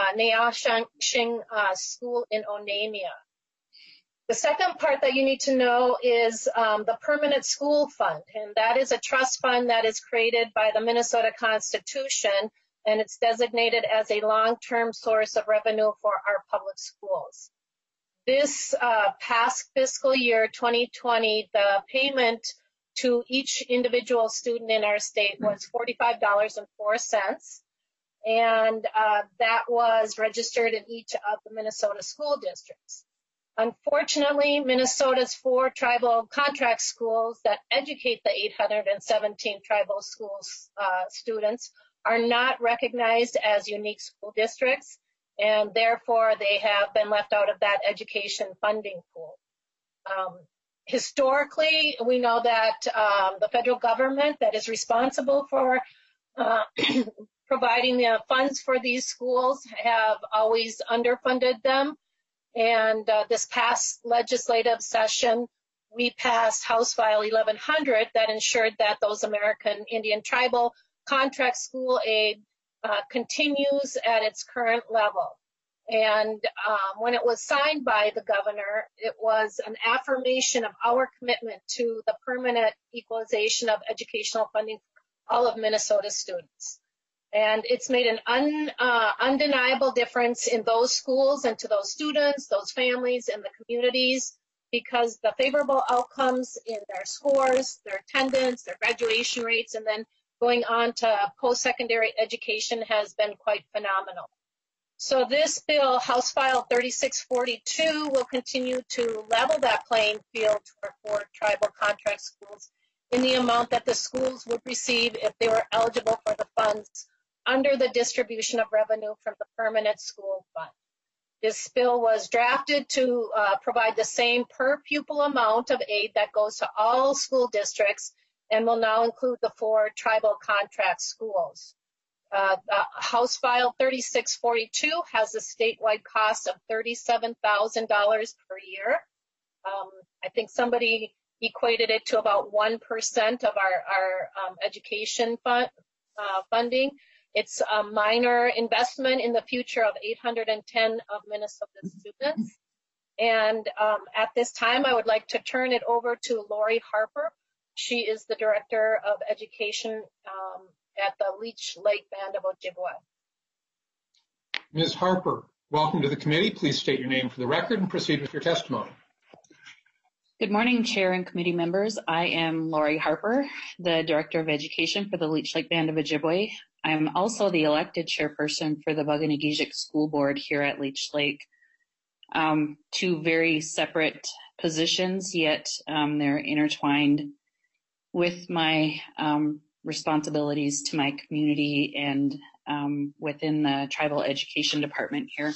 S19: Neashing uh, School in Onamia. The second part that you need to know is um, the Permanent School Fund, and that is a trust fund that is created by the Minnesota Constitution, and it's designated as a long-term source of revenue for our public schools. This uh, past fiscal year, twenty twenty, the payment to each individual student in our state was forty-five dollars and four cents, and uh, that was registered in each of the Minnesota school districts. Unfortunately, Minnesota's four tribal contract schools that educate the eight hundred seventeen tribal schools uh, students are not recognized as unique school districts, and therefore they have been left out of that education funding pool. Um, historically, we know that um, the federal government that is responsible for uh, providing the funds for these schools have always underfunded them. And uh, this past legislative session, we passed House File eleven hundred that ensured that those American Indian tribal contract school aid uh, continues at its current level. And um, when it was signed by the governor, it was an affirmation of our commitment to the permanent equalization of educational funding for all of Minnesota's students. And it's made an un, uh, undeniable difference in those schools and to those students, those families, and the communities, because the favorable outcomes in their scores, their attendance, their graduation rates, and then going on to post-secondary education has been quite phenomenal. So this bill, House File thirty-six forty-two, will continue to level that playing field for, for tribal contract schools in the amount that the schools would receive if they were eligible for the funds under the distribution of revenue from the Permanent School Fund. This bill was drafted to uh, provide the same per pupil amount of aid that goes to all school districts and will now include the four tribal contract schools. Uh, uh, House File thirty-six forty-two has a statewide cost of thirty-seven thousand dollars per year. Um, I think somebody equated it to about one percent of our, our um, education fund, uh, funding. It's a minor investment in the future of eight hundred ten of Minnesota students. And um, at this time, I would like to turn it over to Lori Harper. She is the Director of Education um, at the Leech Lake Band of Ojibwe.
S1: Miz Harper, welcome to the committee. Please state your name for the record and proceed with your testimony.
S18: Good morning, Chair and committee members. I am Lori Harper, the Director of Education for the Leech Lake Band of Ojibwe. I am also the elected chairperson for the Bug-O-Nay-Ge-Zhik School Board here at Leech Lake. Um, two very separate positions, yet um, they're intertwined with my um, responsibilities to my community and um, within the tribal education department here.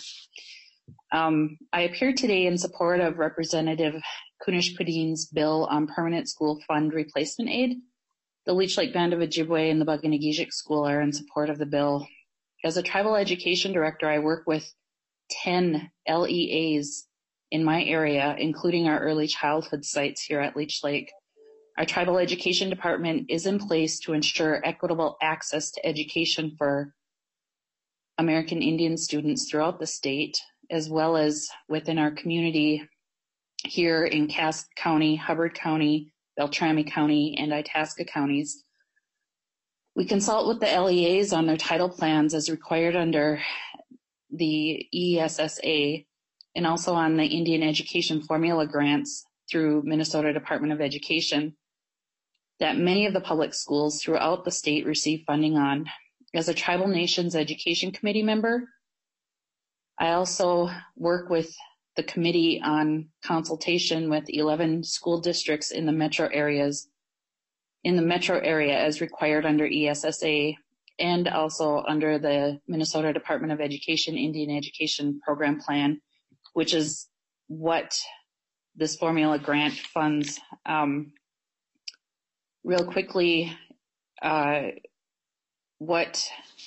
S18: Um, I appear today in support of Representative Kunesh-Podein's bill on permanent school fund replacement aid. The Leech Lake Band of Ojibwe and the Bug-O-Nay-Ge-Zhik School are in support of the bill. As a tribal education director, I work with ten L E As in my area, including our early childhood sites here at Leech Lake. Our tribal education department is in place to ensure equitable access to education for American Indian students throughout the state, as well as within our community here in Cass County, Hubbard County, Beltrami County, and Itasca counties. We consult with the L E As on their title plans as required under the E S S A and also on the Indian Education Formula grants through Minnesota Department of Education that many of the public schools throughout the state receive funding on. As a Tribal Nations Education Committee member, I also work with the committee on consultation with eleven school districts in the metro areas, in the metro area as required under E S S A and also under the Minnesota Department of Education Indian Education Program Plan, which is what this formula grant funds. Um, real quickly, uh, what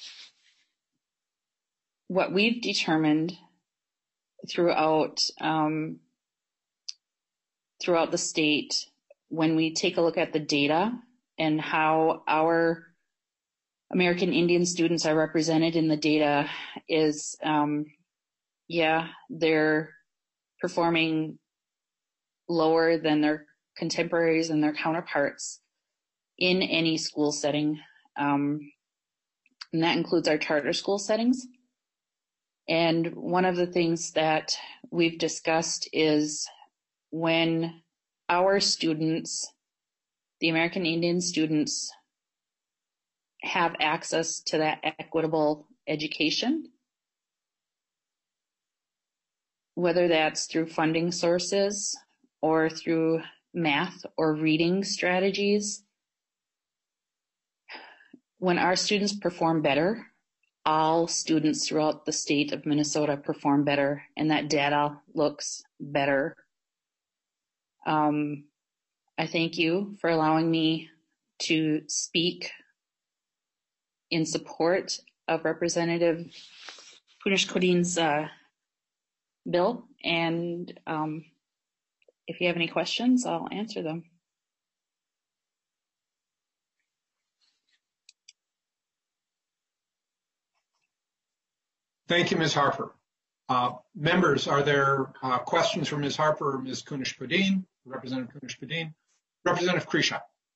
S18: what we've determined throughout um, throughout the state, when we take a look at the data and how our American Indian students are represented in the data, is um, yeah, they're performing lower than their contemporaries and their counterparts in any school setting, um, and that includes our charter school settings. And one of the things that we've discussed is when our students, the American Indian students, have access to that equitable education, whether that's through funding sources or through math or reading strategies, when our students perform better, all students throughout the state of Minnesota perform better, and that data looks better. Um, I thank you for allowing me to speak in support of Representative Kunesh-Podein's uh, bill, and um, if you have any questions, I'll answer them.
S1: Thank you, Miz Harper. Uh, members, are there uh, questions for Miz Harper or Miz Kunesh-Podein, Representative Kunesh-Podein? Representative Krisha.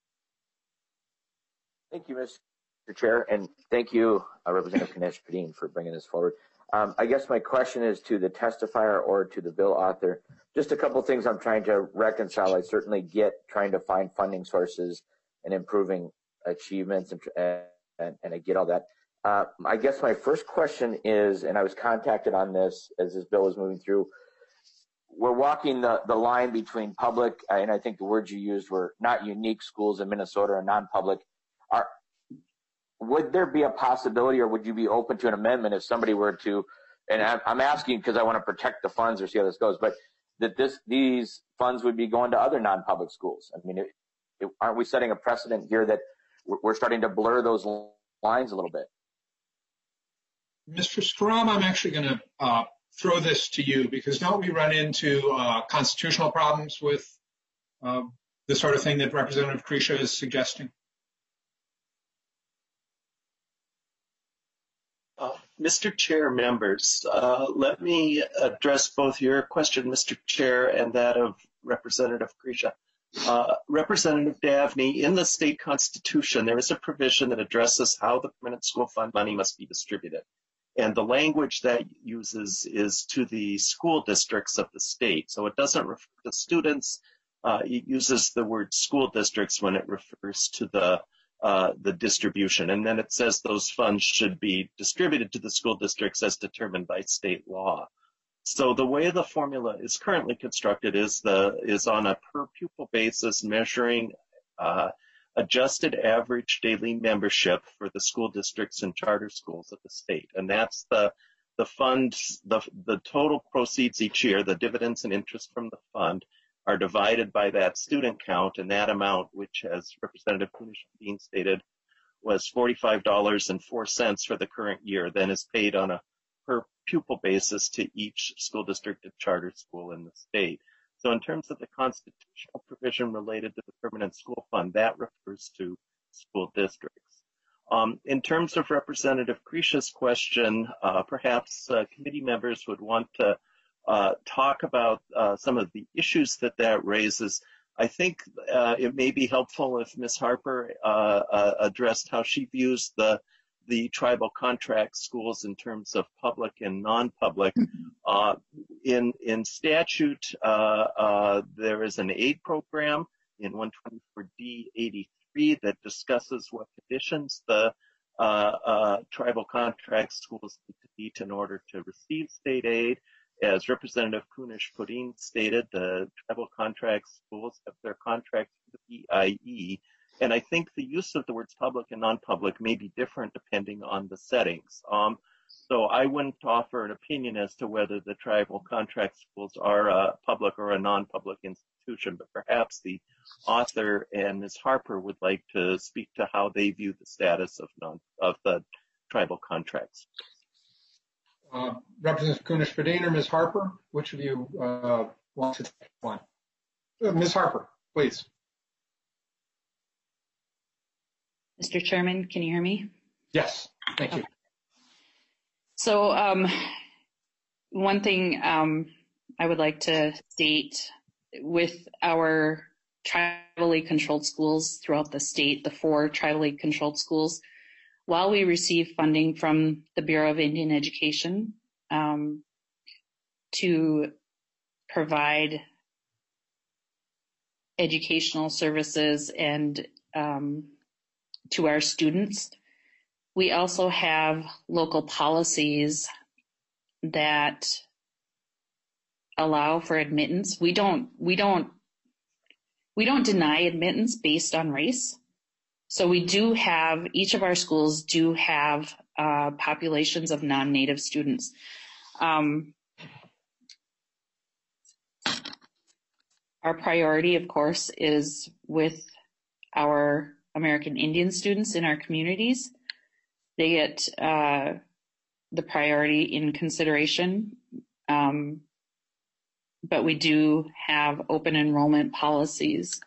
S10: Thank you, Mister Chair, and thank you, uh, Representative Kunesh-Podein, for bringing this forward. Um, I guess my question is to the testifier or to the bill author. Just a couple things I'm trying to reconcile. I certainly get trying to find funding sources and improving achievements, and, and, and I get all that. Uh, I guess my first question is, and I was contacted on this as this bill was moving through, we're walking the, the line between public, and I think the words you used were not unique schools in Minnesota or non-public. Are, would there be a possibility, or would you be open to an amendment if somebody were to, and I'm, I'm asking because I want to protect the funds or see how this goes, but that this these funds would be going to other non-public schools? I mean, it, it, aren't we setting a precedent here that we're starting to blur those lines a little bit?
S1: Mister Strom, I'm actually going to uh, throw this to you, because don't we run into uh, constitutional problems with uh, the sort of thing that Representative Krisha is suggesting?
S11: Uh, Mister Chair, members, uh, let me address both your question, Mister Chair, and that of Representative Krisha. Uh, Representative Davnie, in the state constitution, there is a provision that addresses how the permanent school fund money must be distributed. And the language that uses is to the school districts of the state. So it doesn't refer to students. Uh, it uses the word school districts when it refers to the uh, the distribution. And then it says those funds should be distributed to the school districts as determined by state law. So the way the formula is currently constructed is the is on a per pupil basis, measuring uh, adjusted average daily membership for the school districts and charter schools of the state. And that's the the fund, the, the total proceeds each year, the dividends and interest from the fund, are divided by that student count, and that amount, which, as Representative Kunesh-Podein stated, was forty-five dollars and four cents for the current year, then is paid on a per pupil basis to each school district and charter school in the state. So in terms of the constitutional provision related to the permanent school fund, that refers to school districts. Um, in terms of Representative Krisha's question, uh, perhaps uh, committee members would want to uh, talk about uh, some of the issues that that raises. I think uh, it may be helpful if Miz Harper uh, uh, addressed how she views the the tribal contract schools in terms of public and non-public. Uh, in, in statute, uh, uh, there is an aid program in one twenty-four D eighty-three that discusses what conditions the uh, uh, tribal contract schools need to meet in order to receive state aid. As Representative Kunesh-Podein stated, the tribal contract schools have their contracts with the B I E. And I think the use of the words public and non-public may be different depending on the settings. Um, so I wouldn't offer an opinion as to whether the tribal contract schools are a public or a non-public institution, but perhaps the author and Miz Harper would like to speak to how they view the status of non of the tribal contracts.
S1: Uh, Representative Kunesh-Podein or Miz Harper, which of you uh, wants to take one? Uh, Miz Harper, please.
S18: Mister Chairman, can you hear me?
S1: Yes, thank you.
S18: Okay. So um, one thing um, I would like to state with our tribally controlled schools throughout the state, the four tribally controlled schools, while we receive funding from the Bureau of Indian Education um, to provide educational services and um, to our students, we also have local policies that allow for admittance. We don't, we don't, we don't deny admittance based on race. So we do have, each of our schools do have uh, populations of non-Native students. Um, our priority, of course, is with our American Indian students in our communities. They get uh, the priority in consideration, um, but we do have open enrollment policies.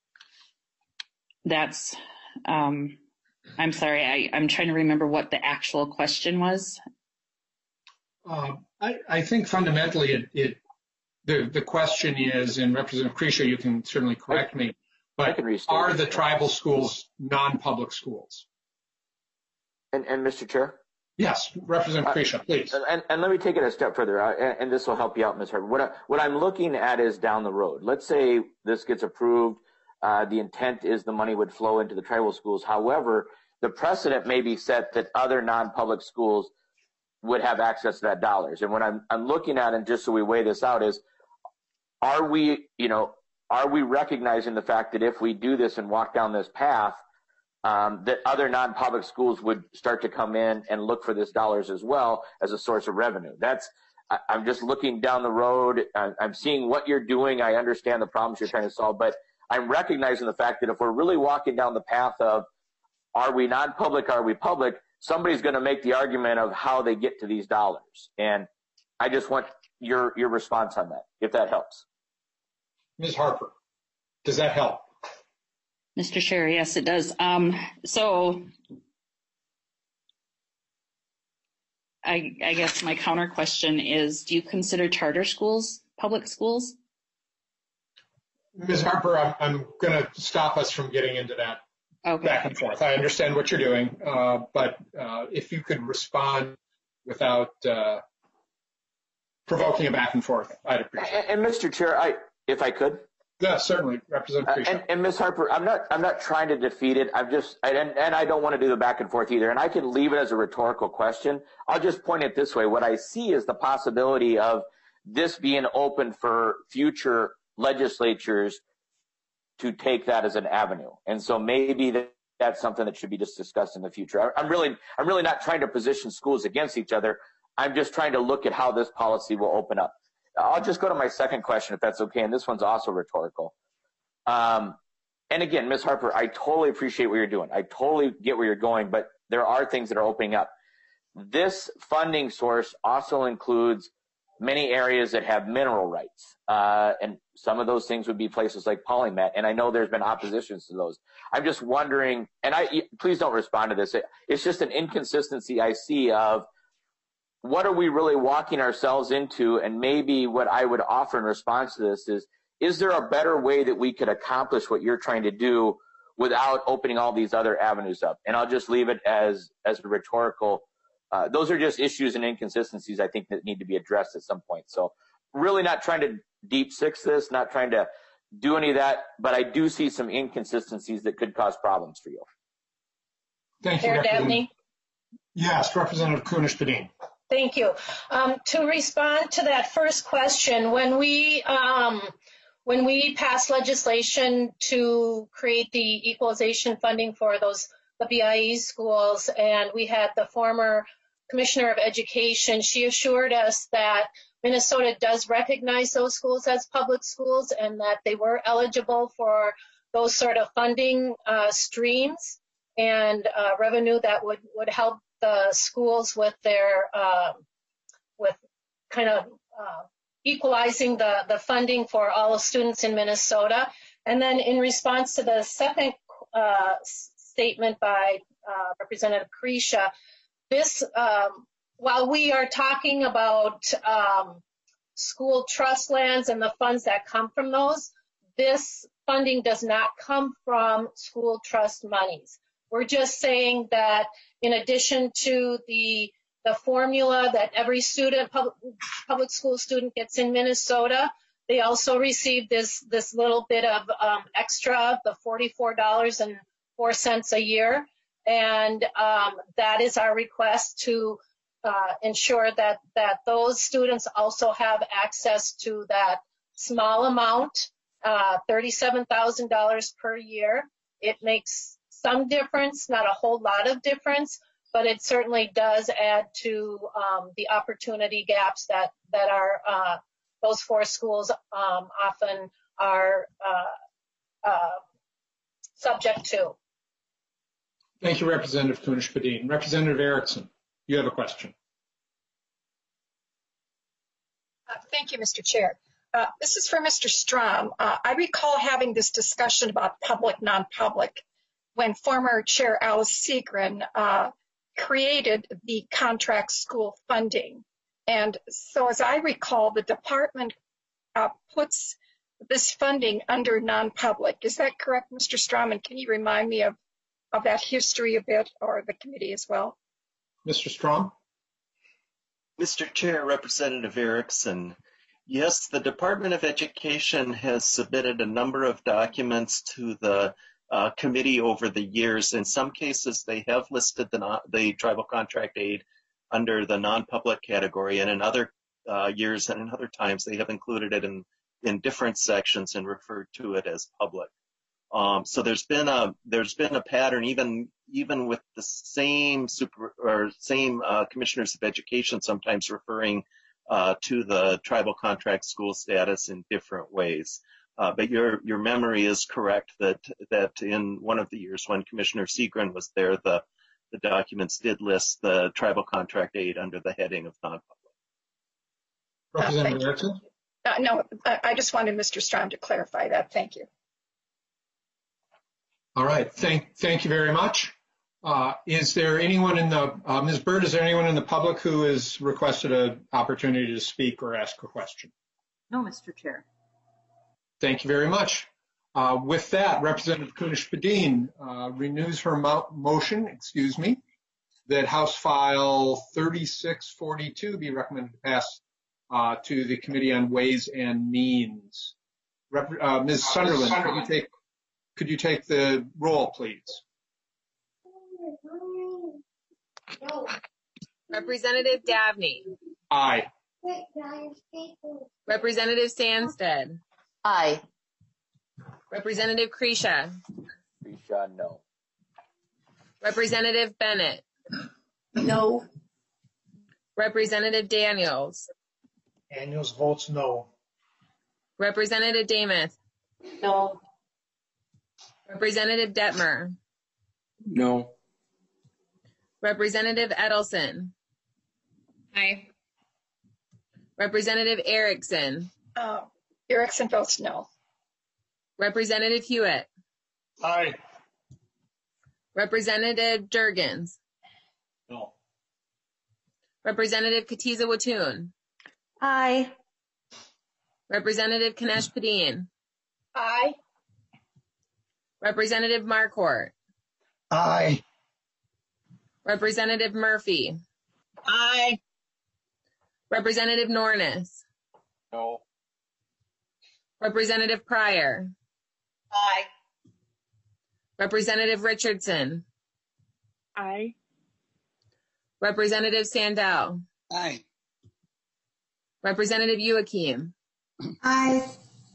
S18: That's, um, I'm sorry, I, I'm trying to remember what the actual question was.
S1: Uh, I, I think fundamentally it, it the, the question is, and Representative Krisha, you can certainly correct me, but are the tribal schools non-public schools?
S10: And, and Mister Chair?
S1: Yes, Representative Krisha, please.
S10: Uh, and, and let me take it a step further, uh, and, and this will help you out, Miz Harper. What, I, what I'm looking at is down the road. Let's say this gets approved. Uh, the intent is the money would flow into the tribal schools. However, the precedent may be set that other non-public schools would have access to that dollars. And what I'm, I'm looking at, and just so we weigh this out, is are we, you know, are we recognizing the fact that if we do this and walk down this path, um, that other non-public schools would start to come in and look for this dollars as well as a source of revenue? That's, I, I'm just looking down the road. I, I'm seeing what you're doing. I understand the problems you're trying to solve, but I'm recognizing the fact that if we're really walking down the path of are we non-public, are we public, somebody's going to make the argument of how they get to these dollars. And I just want your your response on that, if that helps.
S1: Miz Harper, does that help?
S18: Mister Chair, yes, it does. Um, so I, I guess my counter question is, do you consider charter schools public schools?
S1: Miz Harper, I'm, I'm going to stop us from getting into that okay. back and forth. I understand what you're doing, uh, but uh, if you could respond without uh, provoking a back and forth, I'd appreciate it.
S10: And, and Mister Chair, I, if I could.
S1: Yeah, certainly, Representative Krisha.
S10: Uh, and, and Miz Harper, I'm not, I'm not trying to defeat it. I'm just, and, and I don't want to do the back and forth either. And I can leave it as a rhetorical question. I'll just point it this way. What I see is the possibility of this being open for future legislatures to take that as an avenue. And so maybe that, that's something that should be just discussed in the future. I, I'm really, I'm really not trying to position schools against each other. I'm just trying to look at how this policy will open up. I'll just go to my second question, if that's okay, and this one's also rhetorical. Um, and again, Miz Harper, I totally appreciate what you're doing. I totally get where you're going, but there are things that are opening up. This funding source also includes many areas that have mineral rights, uh, and some of those things would be places like Polymet, and I know there's been oppositions to those. I'm just wondering, and I please don't respond to this. It, it's just an inconsistency I see of what are we really walking ourselves into, and maybe what I would offer in response to this is, is there a better way that we could accomplish what you're trying to do without opening all these other avenues up? And I'll just leave it as, as a rhetorical. Uh, those are just issues and inconsistencies I think that need to be addressed at some point. So really not trying to deep six this, not trying to do any of that, but I do see some inconsistencies that could cause problems for you.
S1: Thank you, Representative. Yes, Representative Kunesh-Podein.
S19: Thank you. Um, to respond to that first question, when we um, when we passed legislation to create the equalization funding for those the B I E schools, and we had the former Commissioner of Education, she assured us that Minnesota does recognize those schools as public schools and that they were eligible for those sort of funding uh, streams and uh, revenue that would, would help the schools with their uh, with kind of uh, equalizing the, the funding for all the students in Minnesota. And then in response to the second uh, statement by uh, Representative Krisha, this, um, while we are talking about um, school trust lands and the funds that come from those, this funding does not come from school trust monies. We're just saying that in addition to the the formula that every student, public, public school student gets in Minnesota, they also receive this this little bit of um, extra, the forty-four dollars and four cents a year, and um, that is our request to uh, ensure that that those students also have access to that small amount, uh, thirty-seven thousand dollars per year. It makes some difference, not a whole lot of difference, but it certainly does add to um, the opportunity gaps that that are uh, those four schools um, often are uh, uh, subject to.
S1: Thank you, Representative Kunesh-Podein. Representative Erickson, you have a question.
S16: Uh, thank you, Mister Chair. Uh, this is for Mister Strom. Uh, I recall having this discussion about public, non-public when former Chair Alice Segrin uh, created the contract school funding. And so as I recall, the department uh, puts this funding under non-public. Is that correct, Mister Strom? And can you remind me of, of that history a bit, or the committee as well?
S1: Mister Strom?
S11: Mister Chair, Representative Erickson, yes, the Department of Education has submitted a number of documents to the uh, committee over the years. In some cases, they have listed the, non, the tribal contract aid under the non-public category, and in other uh, years and in other times, they have included it in, in different sections and referred to it as public. Um, so there's been a there's been a pattern, even even with the same super or same uh, commissioners of education, sometimes referring uh, to the tribal contract school status in different ways. Uh, but your your memory is correct that that in one of the years when Commissioner Seagren was there, the the documents did list the tribal contract aid under the heading of non-public.
S1: Representative uh, Erickson?
S16: Uh, no, I, I just wanted Mister Strom to clarify that. Thank you.
S1: All right. Thank thank you very much. Uh, is there anyone in the, uh, Miz Bird, is there anyone in the public who has requested an opportunity to speak or ask a question?
S9: No, Mister Chair.
S1: Thank you very much. Uh, with that, Representative Kunesh-Podein uh, renews her mo motion, excuse me, that House File thirty-six forty-two be recommended to pass uh, to the Committee on Ways and Means. Rep uh, Miz Sunderland, could you take could you take the roll, please?
S2: Representative Davnie.
S1: Aye.
S2: Representative Sandstead.
S20: Aye.
S2: Representative Kresha.
S10: Kresha, no.
S2: Representative Bennett.
S20: No.
S2: Representative Daniels.
S17: Daniels votes no.
S2: Representative Demuth.
S20: No.
S2: Representative Detmer.
S14: No.
S2: Representative Edelson.
S16: Aye.
S2: Representative Erickson.
S16: Uh, Erickson votes no.
S2: Representative Hewitt.
S17: Aye.
S2: Representative Jurgens.
S6: No.
S2: Representative Katiza-Watoon.
S20: Aye.
S2: Representative Kunesh-Podein.
S16: Aye.
S2: Representative Marquardt.
S17: Aye.
S2: Representative Murphy.
S7: Aye.
S2: Representative Nornis.
S10: No.
S2: Representative Pryor.
S20: Aye.
S2: Representative Richardson.
S20: Aye.
S2: Representative Sandell.
S20: Aye.
S2: Representative Youakim.
S20: Aye.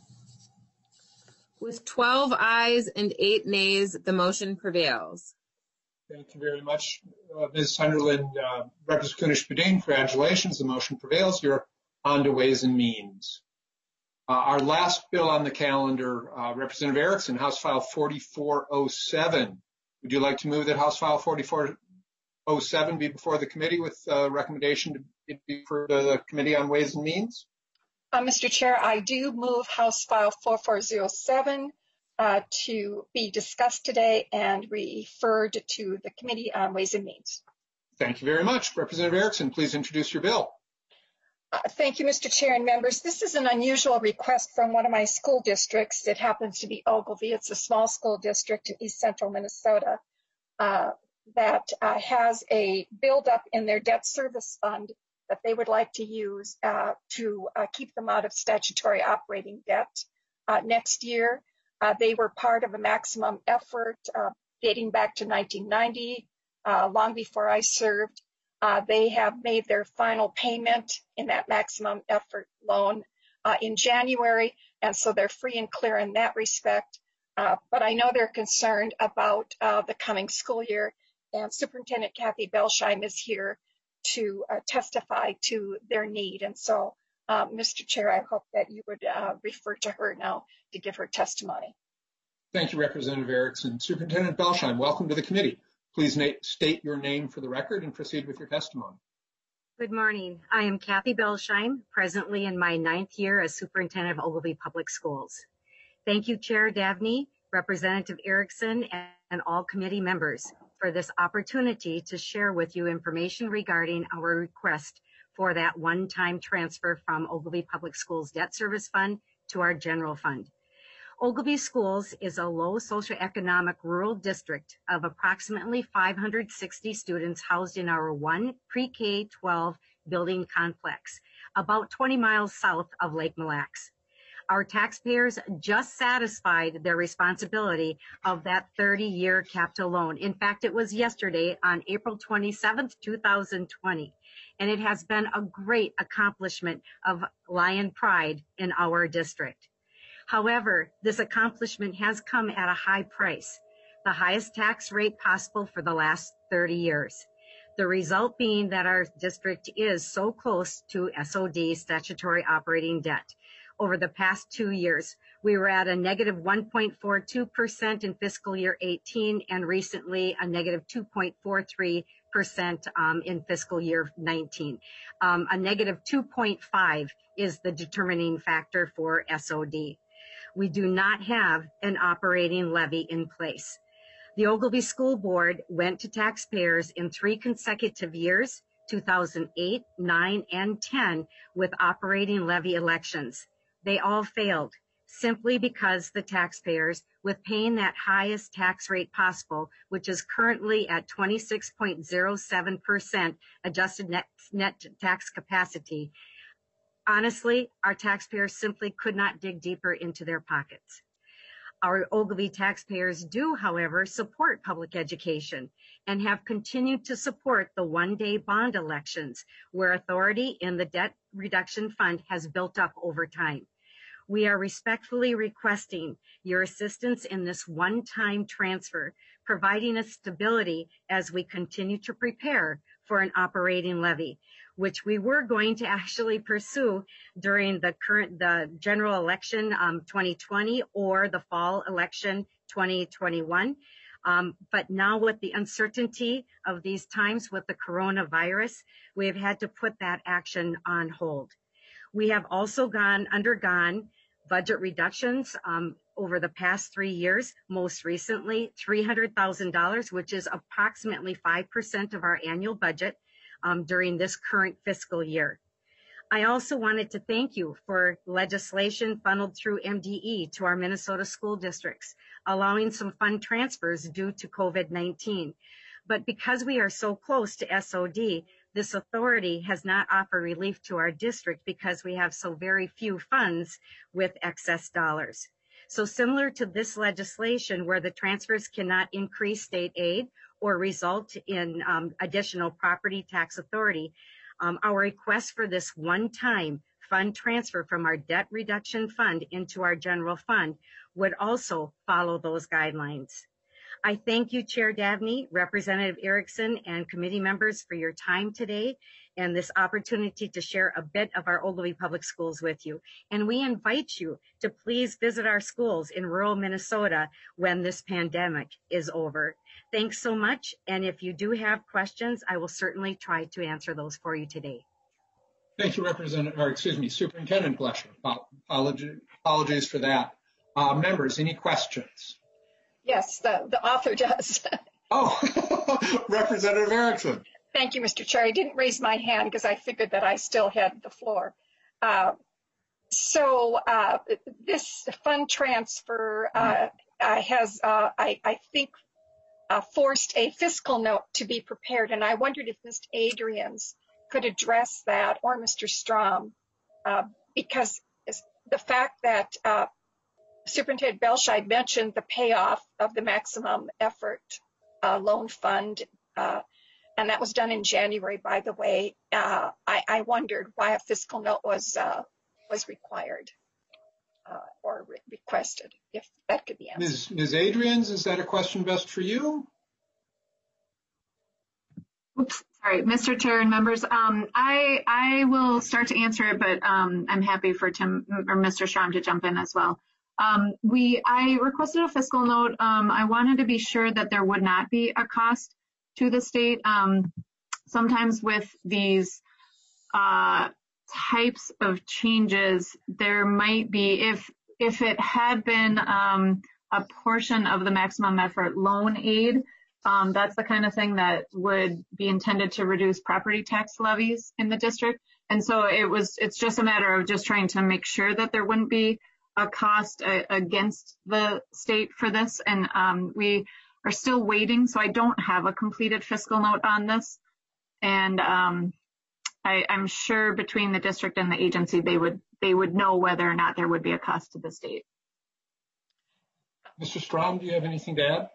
S2: With twelve ayes and eight nays, the motion prevails.
S1: Thank you very much, uh, Miz Sunderland. Uh, Representative Kunesh-Podein, congratulations. The motion prevails. You're on to Ways and Means. Uh, our last bill on the calendar, uh, Representative Erickson, House File forty-four oh seven. Would you like to move that House File forty-four oh seven be before the committee with a uh, recommendation to it be for the Committee on Ways and Means?
S16: Uh, Mister Chair, I do move House File forty-four oh seven uh, to be discussed today and referred to the Committee on Ways and Means.
S1: Thank you very much. Representative Erickson, please introduce your bill.
S16: Uh, thank you, Mister Chair and members. This is an unusual request from one of my school districts. It happens to be Ogilvie. It's a small school district in east central Minnesota uh, that uh, has a buildup in their debt service fund that they would like to use uh, to uh, keep them out of statutory operating debt uh, next year. Uh, they were part of a maximum effort uh, dating back to nineteen ninety, uh, long before I served. Uh, they have made their final payment in that maximum effort loan uh, in January, and so they're free and clear in that respect. Uh, but I know they're concerned about uh, the coming school year, and Superintendent Kathy Belsheim is here to uh, testify to their need. And so, uh, Mister Chair, I hope that you would uh, refer to her now to give her testimony.
S1: Thank you, Representative Erickson. Superintendent Belsheim, welcome to the committee. Please state your name for the record and proceed with your testimony.
S21: Good morning. I am Kathy Belsheim, presently in my ninth year as Superintendent of Ogilvie Public Schools. Thank you, Chair Davnie, Representative Erickson, and all committee members for this opportunity to share with you information regarding our request for that one-time transfer from Ogilvie Public Schools Debt Service Fund to our general fund. Ogilvie Schools is a low socioeconomic rural district of approximately five hundred sixty students housed in our one pre-K twelve building complex, about twenty miles south of Lake Mille Lacs. Our taxpayers just satisfied their responsibility of that thirty-year capital loan. In fact, it was yesterday on April twenty-seventh, two thousand twenty, and it has been a great accomplishment of Lion pride in our district. However, this accomplishment has come at a high price, the highest tax rate possible for the last thirty years. The result being that our district is so close to S O D, statutory operating debt. Over the past two years, we were at a negative one point four two percent in fiscal year eighteen and recently a negative two point four three percent um, in fiscal year nineteen. Um, a negative two point five is the determining factor for S O D. We do not have an operating levy in place. The Ogilvie School Board went to taxpayers in three consecutive years, two thousand eight, nine, and ten, with operating levy elections. They all failed simply because the taxpayers, with paying that highest tax rate possible, which is currently at twenty-six point zero seven percent adjusted net, net tax capacity, honestly, our taxpayers simply could not dig deeper into their pockets. Our Ogilvie taxpayers do, however, support public education and have continued to support the one-day bond elections, where authority in the debt reduction fund has built up over time. We are respectfully requesting your assistance in this one-time transfer, providing us stability as we continue to prepare for an operating levy, which we were going to actually pursue during the current, the general election um, twenty twenty or the fall election twenty twenty-one. Um, but now with the uncertainty of these times with the coronavirus, we have had to put that action on hold. We have also gone undergone budget reductions um, over the past three years, most recently three hundred thousand dollars, which is approximately five percent of our annual budget um, during this current fiscal year. I also wanted to thank you for legislation funneled through M D E to our Minnesota school districts, allowing some fund transfers due to COVID nineteen. But because we are so close to S O D, this authority has not offered relief to our district because we have so very few funds with excess dollars. So similar to this legislation where the transfers cannot increase state aid or result in um, additional property tax authority, um, our request for this one-time fund transfer from our debt reduction fund into our general fund would also follow those guidelines. I thank you, Chair Davnie, Representative Erickson, and committee members for your time today and this opportunity to share a bit of our Ogilvie Public Schools with you. And we invite you to please visit our schools in rural Minnesota when this pandemic is over. Thanks so much. And if you do have questions, I will certainly try to answer those for you today.
S1: Thank you, Representative, or excuse me, Superintendent Blesher. Apologies, apologies for that. Uh, members, any questions?
S16: Yes, the, the author does.
S1: Oh, Representative Erickson.
S16: Thank you, Mister Chair. I didn't raise my hand because I figured that I still had the floor. Uh, so uh, this fund transfer uh, uh, has, uh, I, I think, uh, forced a fiscal note to be prepared, and I wondered if Mister Adrians could address that, or Mister Strom, uh, because the fact that uh, Superintendent Belscheid mentioned the payoff of the maximum effort uh, loan fund, uh, and that was done in January, by the way. Uh, I, I wondered why a fiscal note was uh, was required uh, or re requested, if that could be answered.
S1: Miz Miz Adrians, is that a question best for you?
S12: Oops, sorry, Mister Chair and members. Um, I I will start to answer it, but um, I'm happy for Tim or Mister Strom to jump in as well. Um, we, I requested a fiscal note. Um, I wanted to be sure that there would not be a cost to the state. Um, sometimes with these uh, types of changes, there might be, if if it had been um, a portion of the maximum effort loan aid, um, that's the kind of thing that would be intended to reduce property tax levies in the district. And so it was, it's just a matter of just trying to make sure that there wouldn't be a cost uh, against the state for this, and um, we are still waiting, so I don't have a completed fiscal note on this. And um, I, I'm sure between the district and the agency, they would they would know whether or not there would be a cost to the state.
S1: Mister Strom, do you have anything to add?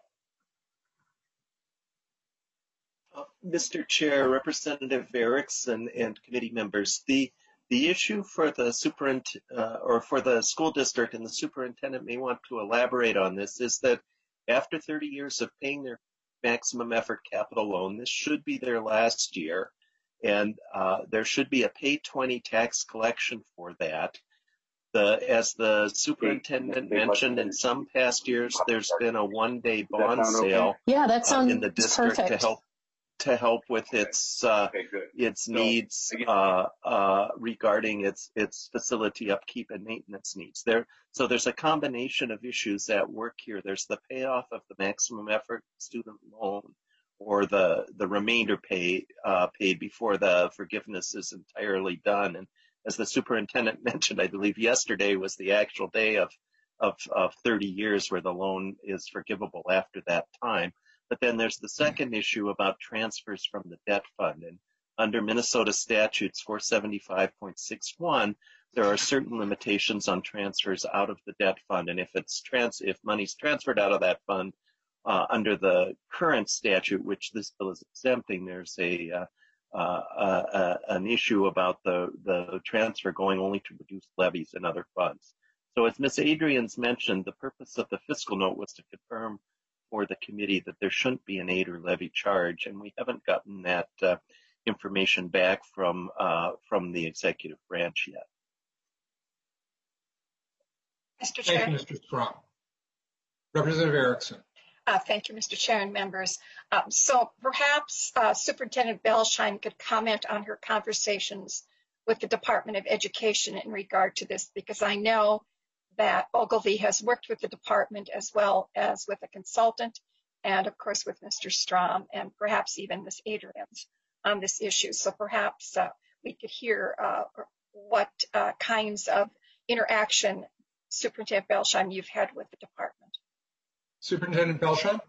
S11: Uh, Mister Chair, Representative Erickson, and committee members, the the issue for the superint uh, or for the school district, and the superintendent may want to elaborate on this, is that after thirty years of paying their maximum effort capital loan, this should be their last year, and uh, there should be a pay twenty tax collection for that. The, as the superintendent mentioned, in some past years, there's been a one-day bond sale
S3: yeah, that sounds
S11: uh, in the district
S3: perfect.
S11: to help to help with its uh, its needs uh, uh, regarding its its facility upkeep and maintenance needs. There, so there's a combination of issues at work here. There's the payoff of the maximum effort student loan, or the the remainder pay uh, paid before the forgiveness is entirely done. And as the superintendent mentioned, I believe yesterday was the actual day of of, of thirty years where the loan is forgivable after that time. But then there's the second issue about transfers from the debt fund. And under Minnesota statutes four seventy-five point six one, there are certain limitations on transfers out of the debt fund. And if it's trans, if money's transferred out of that fund uh, under the current statute, which this bill is exempting, there's a uh, uh, uh, an issue about the, the transfer going only to reduce levies and other funds. So as Miz Adrians mentioned, the purpose of the fiscal note was to confirm for the committee that there shouldn't be an aid or levy charge, and we haven't gotten that uh, information back from uh, from the executive branch yet.
S19: Mister Chair.
S1: Thank you, Mister Strom. Representative Erickson.
S16: Uh, thank you, Mister Chair and members. Um, so perhaps uh, Superintendent Belsheim could comment on her conversations with the Department of Education in regard to this, because I know that Ogilvie has worked with the department as well as with a consultant, and of course with Mister Strom, and perhaps even Miz Adrians on this issue. So perhaps uh, we could hear uh, what uh, kinds of interaction, Superintendent Belsheim, you've had with the department.
S1: Superintendent Belsheim?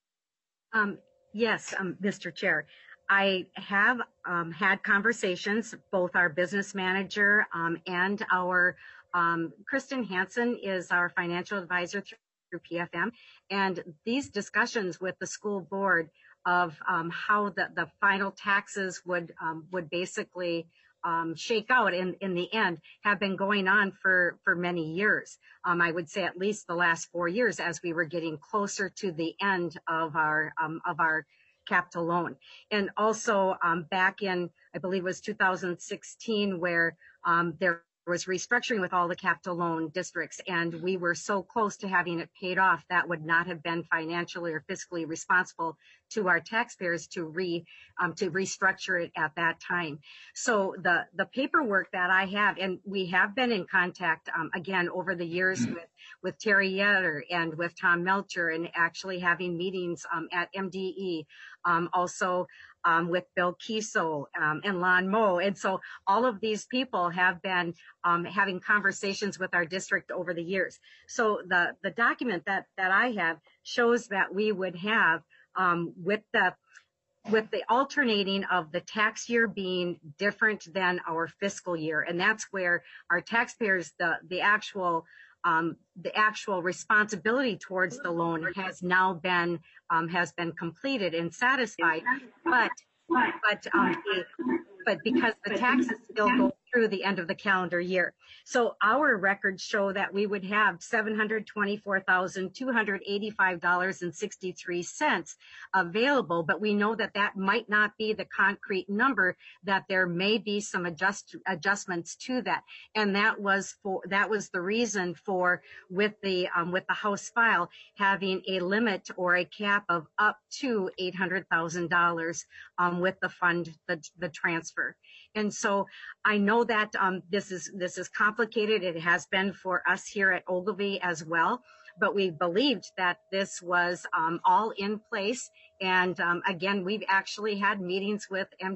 S21: Um, yes, um, Mister Chair. I have um, had conversations, both our business manager um, and our Um, Kristen Hansen is our financial advisor through, through P F M, and these discussions with the school board of um, how the, the final taxes would um, would basically um, shake out in, in the end have been going on for, for many years. Um, I would say at least the last four years as we were getting closer to the end of our um, of our capital loan. And also um, back in, I believe it was two thousand sixteen, where um, there was restructuring with all the capital loan districts, and we were so close to having it paid off that would not have been financially or fiscally responsible to our taxpayers to re um, to restructure it at that time. So the the paperwork that I have, and we have been in contact um, again over the years with with Terry Yetter and with Tom Melcher, and actually having meetings um, at M D E, um, also Um, with Bill Kiesel um, and Lon Moe. And so all of these people have been um, having conversations with our district over the years. So the, the document that, that I have shows that we would have um, with the with the alternating of the tax year being different than our fiscal year. And that's where our taxpayers, the, the actual Um, the actual responsibility towards the loan has now been um, has been completed and satisfied, but but um, the, but because the taxes still go through the end of the calendar year. So our records show that we would have seven hundred twenty-four thousand two hundred eighty-five dollars and sixty-three cents available, but we know that that might not be the concrete number, that there may be some adjust, adjustments to that. And that was for that was the reason for with the um, with the House file having a limit or a cap of up to eight hundred thousand dollars um, with the fund, the, the transfer. And so I know that um, this is this is complicated. It has been for us here at Ogilvie as well, but we believed that this was um, all in place. And um, again, we've actually had meetings with M D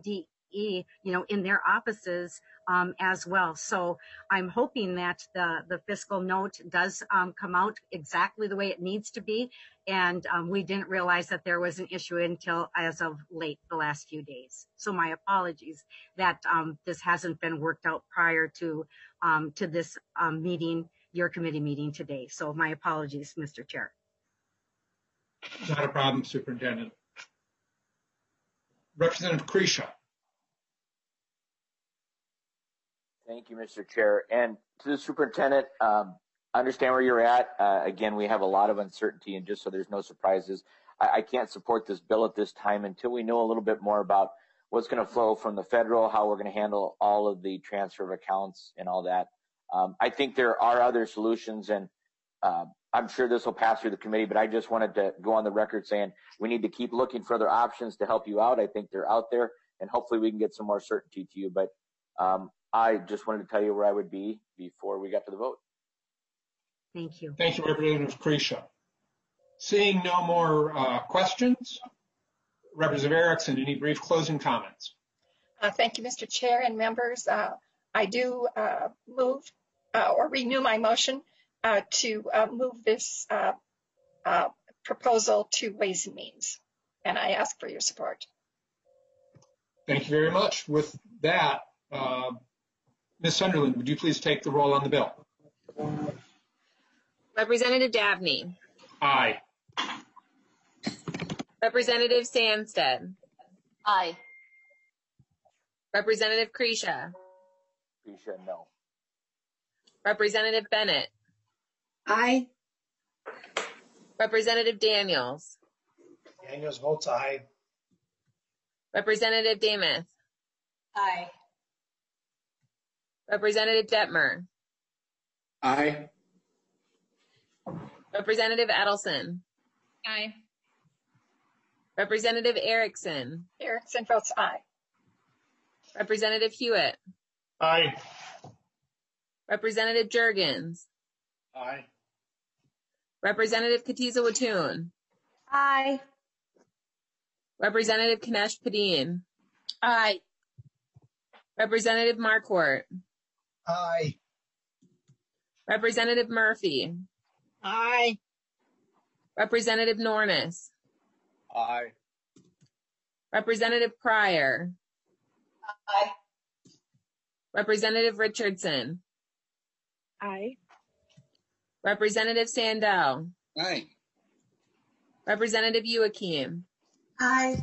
S21: E, you know, in their offices um, as well. So I'm hoping that the, the fiscal note does um, come out exactly the way it needs to be. And um, we didn't realize that there was an issue until as of late the last few days. So my apologies that um, this hasn't been worked out prior to um, to this um, meeting, your committee meeting today. So my apologies, Mister Chair.
S1: Not a problem, Superintendent. Representative Krisha.
S10: Thank you, Mister Chair. And to the Superintendent, um, I understand where you're at. Uh, again, we have a lot of uncertainty, and just so there's no surprises, I, I can't support this bill at this time until we know a little bit more about what's going to flow from the federal, how we're going to handle all of the transfer of accounts and all that. Um, I think there are other solutions, and uh, I'm sure this will pass through the committee, but I just wanted to go on the record saying we need to keep looking for other options to help you out. I think they're out there, and hopefully we can get some more certainty to you. But um, I just wanted to tell you where I would be before we got to the vote.
S21: Thank you.
S1: Thank you, Representative Krisha. Seeing no more uh, questions, Representative Erickson, any brief closing comments?
S16: Uh, thank you, Mister Chair and members. Uh, I do uh, move uh, or renew my motion uh, to uh, move this uh, uh, proposal to Ways and Means, and I ask for your support.
S1: Thank you very much. With that, uh, Miz Sunderland, would you please take the roll on the bill?
S2: Representative Dabney.
S1: Aye.
S2: Representative Sandsted.
S20: Aye.
S2: Representative Krisha.
S10: Krisha, no.
S2: Representative Bennett.
S4: Aye.
S2: Representative Daniels.
S17: Daniels votes aye.
S2: Representative Demuth.
S20: Aye.
S2: Representative Detmer.
S14: Aye.
S2: Representative Edelson.
S20: Aye.
S2: Representative Erickson.
S16: Erickson votes aye.
S2: Representative Hewitt.
S17: Aye.
S2: Representative Jurgens.
S17: Aye.
S2: Representative Katiza Watoon.
S20: Aye.
S2: Representative Kinesh Padin.
S20: Aye.
S2: Representative Marquardt.
S17: Aye.
S2: Representative Murphy.
S20: Aye.
S2: Representative Nornis.
S17: Aye.
S2: Representative Pryor.
S20: Aye.
S2: Representative Richardson.
S20: Aye.
S2: Representative Sandell.
S17: Aye.
S2: Representative Youakim.
S20: Aye.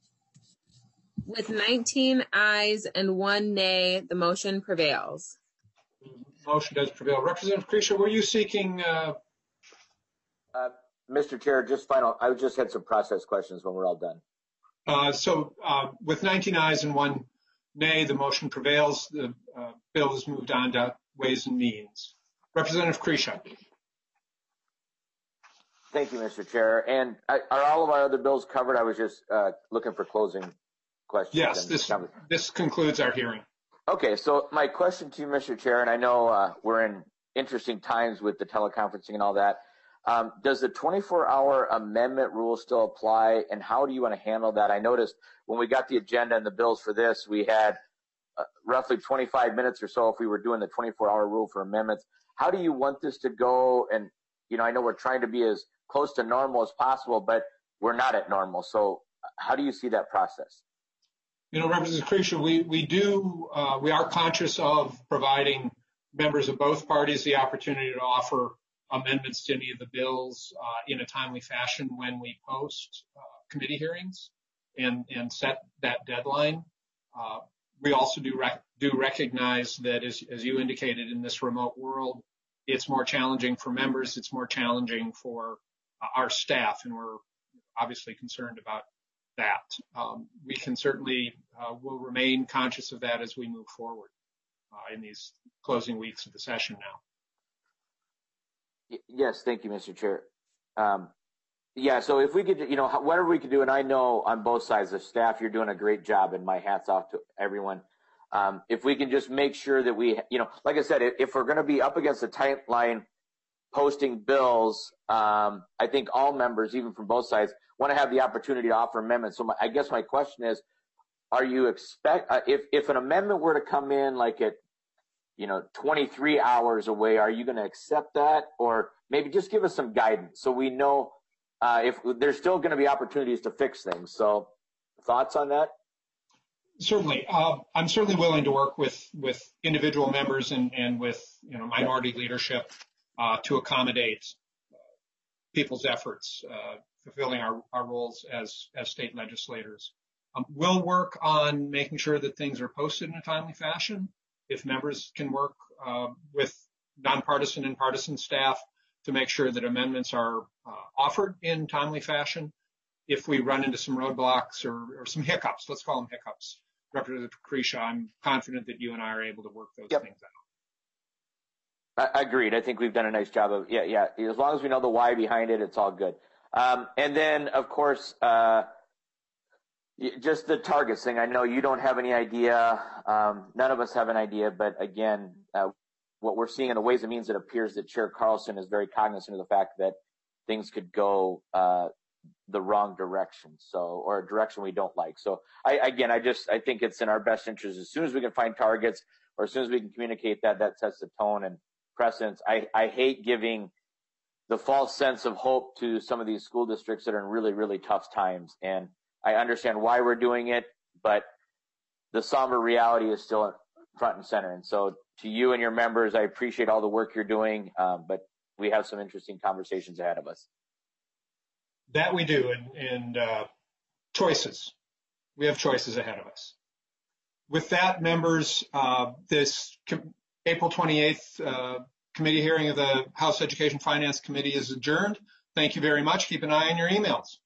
S2: With nineteen ayes and one nay, the motion prevails.
S1: Motion does prevail. Representative Krisha, were you seeking? Uh...
S10: Uh, Mister Chair, just final, I just had some process questions when we're all done.
S1: Uh, so uh, with nineteen ayes and one nay, the motion prevails. The uh, bill is moved on to Ways and Means. Representative Krisha.
S10: Thank you, Mister Chair. And I, are all of our other bills covered? I was just uh, looking for closing questions.
S1: Yes, this, this concludes our hearing.
S10: Okay, so my question to you, Mister Chair, and I know uh, we're in interesting times with the teleconferencing and all that. Um, does the twenty-four hour amendment rule still apply, and how do you want to handle that? I noticed when we got the agenda and the bills for this, we had uh, roughly twenty-five minutes or so if we were doing the twenty-four hour rule for amendments. How do you want this to go? And, you know, I know we're trying to be as close to normal as possible, but we're not at normal. So how do you see that process?
S1: You know, Representative Krisha, we, we do, uh, we are conscious of providing members of both parties the opportunity to offer amendments to any of the bills uh, in a timely fashion when we post uh, committee hearings and, and set that deadline. Uh, we also do rec- do recognize that, as, as you indicated, in this remote world, it's more challenging for members, it's more challenging for uh, our staff, and we're obviously concerned about that. Um, we can certainly uh, will remain conscious of that as we move forward uh, in these closing weeks of the session now.
S10: Yes, thank you, Mister Chair. Um, yeah, so if we could, you know, whatever we could do, and I know on both sides of staff, you're doing a great job, and my hat's off to everyone. Um, if we can just make sure that we, you know, like I said, if we're going to be up against a tight line posting bills, um, I think all members, even from both sides, want to have the opportunity to offer amendments. So my, I guess my question is, are you expect uh, if if an amendment were to come in like at you know twenty-three hours away, are you going to accept that, or maybe just give us some guidance so we know uh, if there's still going to be opportunities to fix things? So, thoughts on that?
S1: Certainly, uh, I'm certainly willing to work with with individual members and and with you know minority leadership uh, to accommodate people's efforts, uh, fulfilling our, our roles as as state legislators. Um, we'll work on making sure that things are posted in a timely fashion. If members can work uh, with nonpartisan and partisan staff to make sure that amendments are uh, offered in timely fashion. If we run into some roadblocks or, or some hiccups, let's call them hiccups, Representative Krisha, I'm confident that you and I are able to work those yep. things
S10: I,
S1: out.
S10: agreed. I think we've done a nice job of, yeah, yeah. As long as we know the why behind it, it's all good. Um, and then, of course, uh, just the targets thing. I know you don't have any idea. Um, none of us have an idea. But again, uh, what we're seeing in the Ways and Means, it appears that Chair Carlson is very cognizant of the fact that things could go uh, the wrong direction, so or a direction we don't like. So I, again, I just I think it's in our best interest as soon as we can find targets or as soon as we can communicate that, that sets the tone and precedence. I, I hate giving the false sense of hope to some of these school districts that are in really, really tough times. And I understand why we're doing it, but the somber reality is still front and center. And so to you and your members, I appreciate all the work you're doing, um, but we have some interesting conversations ahead of us.
S1: That we do, and, and uh, choices. We have choices ahead of us. With that, members, uh, this April twenty-eighth uh, committee hearing of the House Education Finance Committee is adjourned. Thank you very much. Keep an eye on your emails.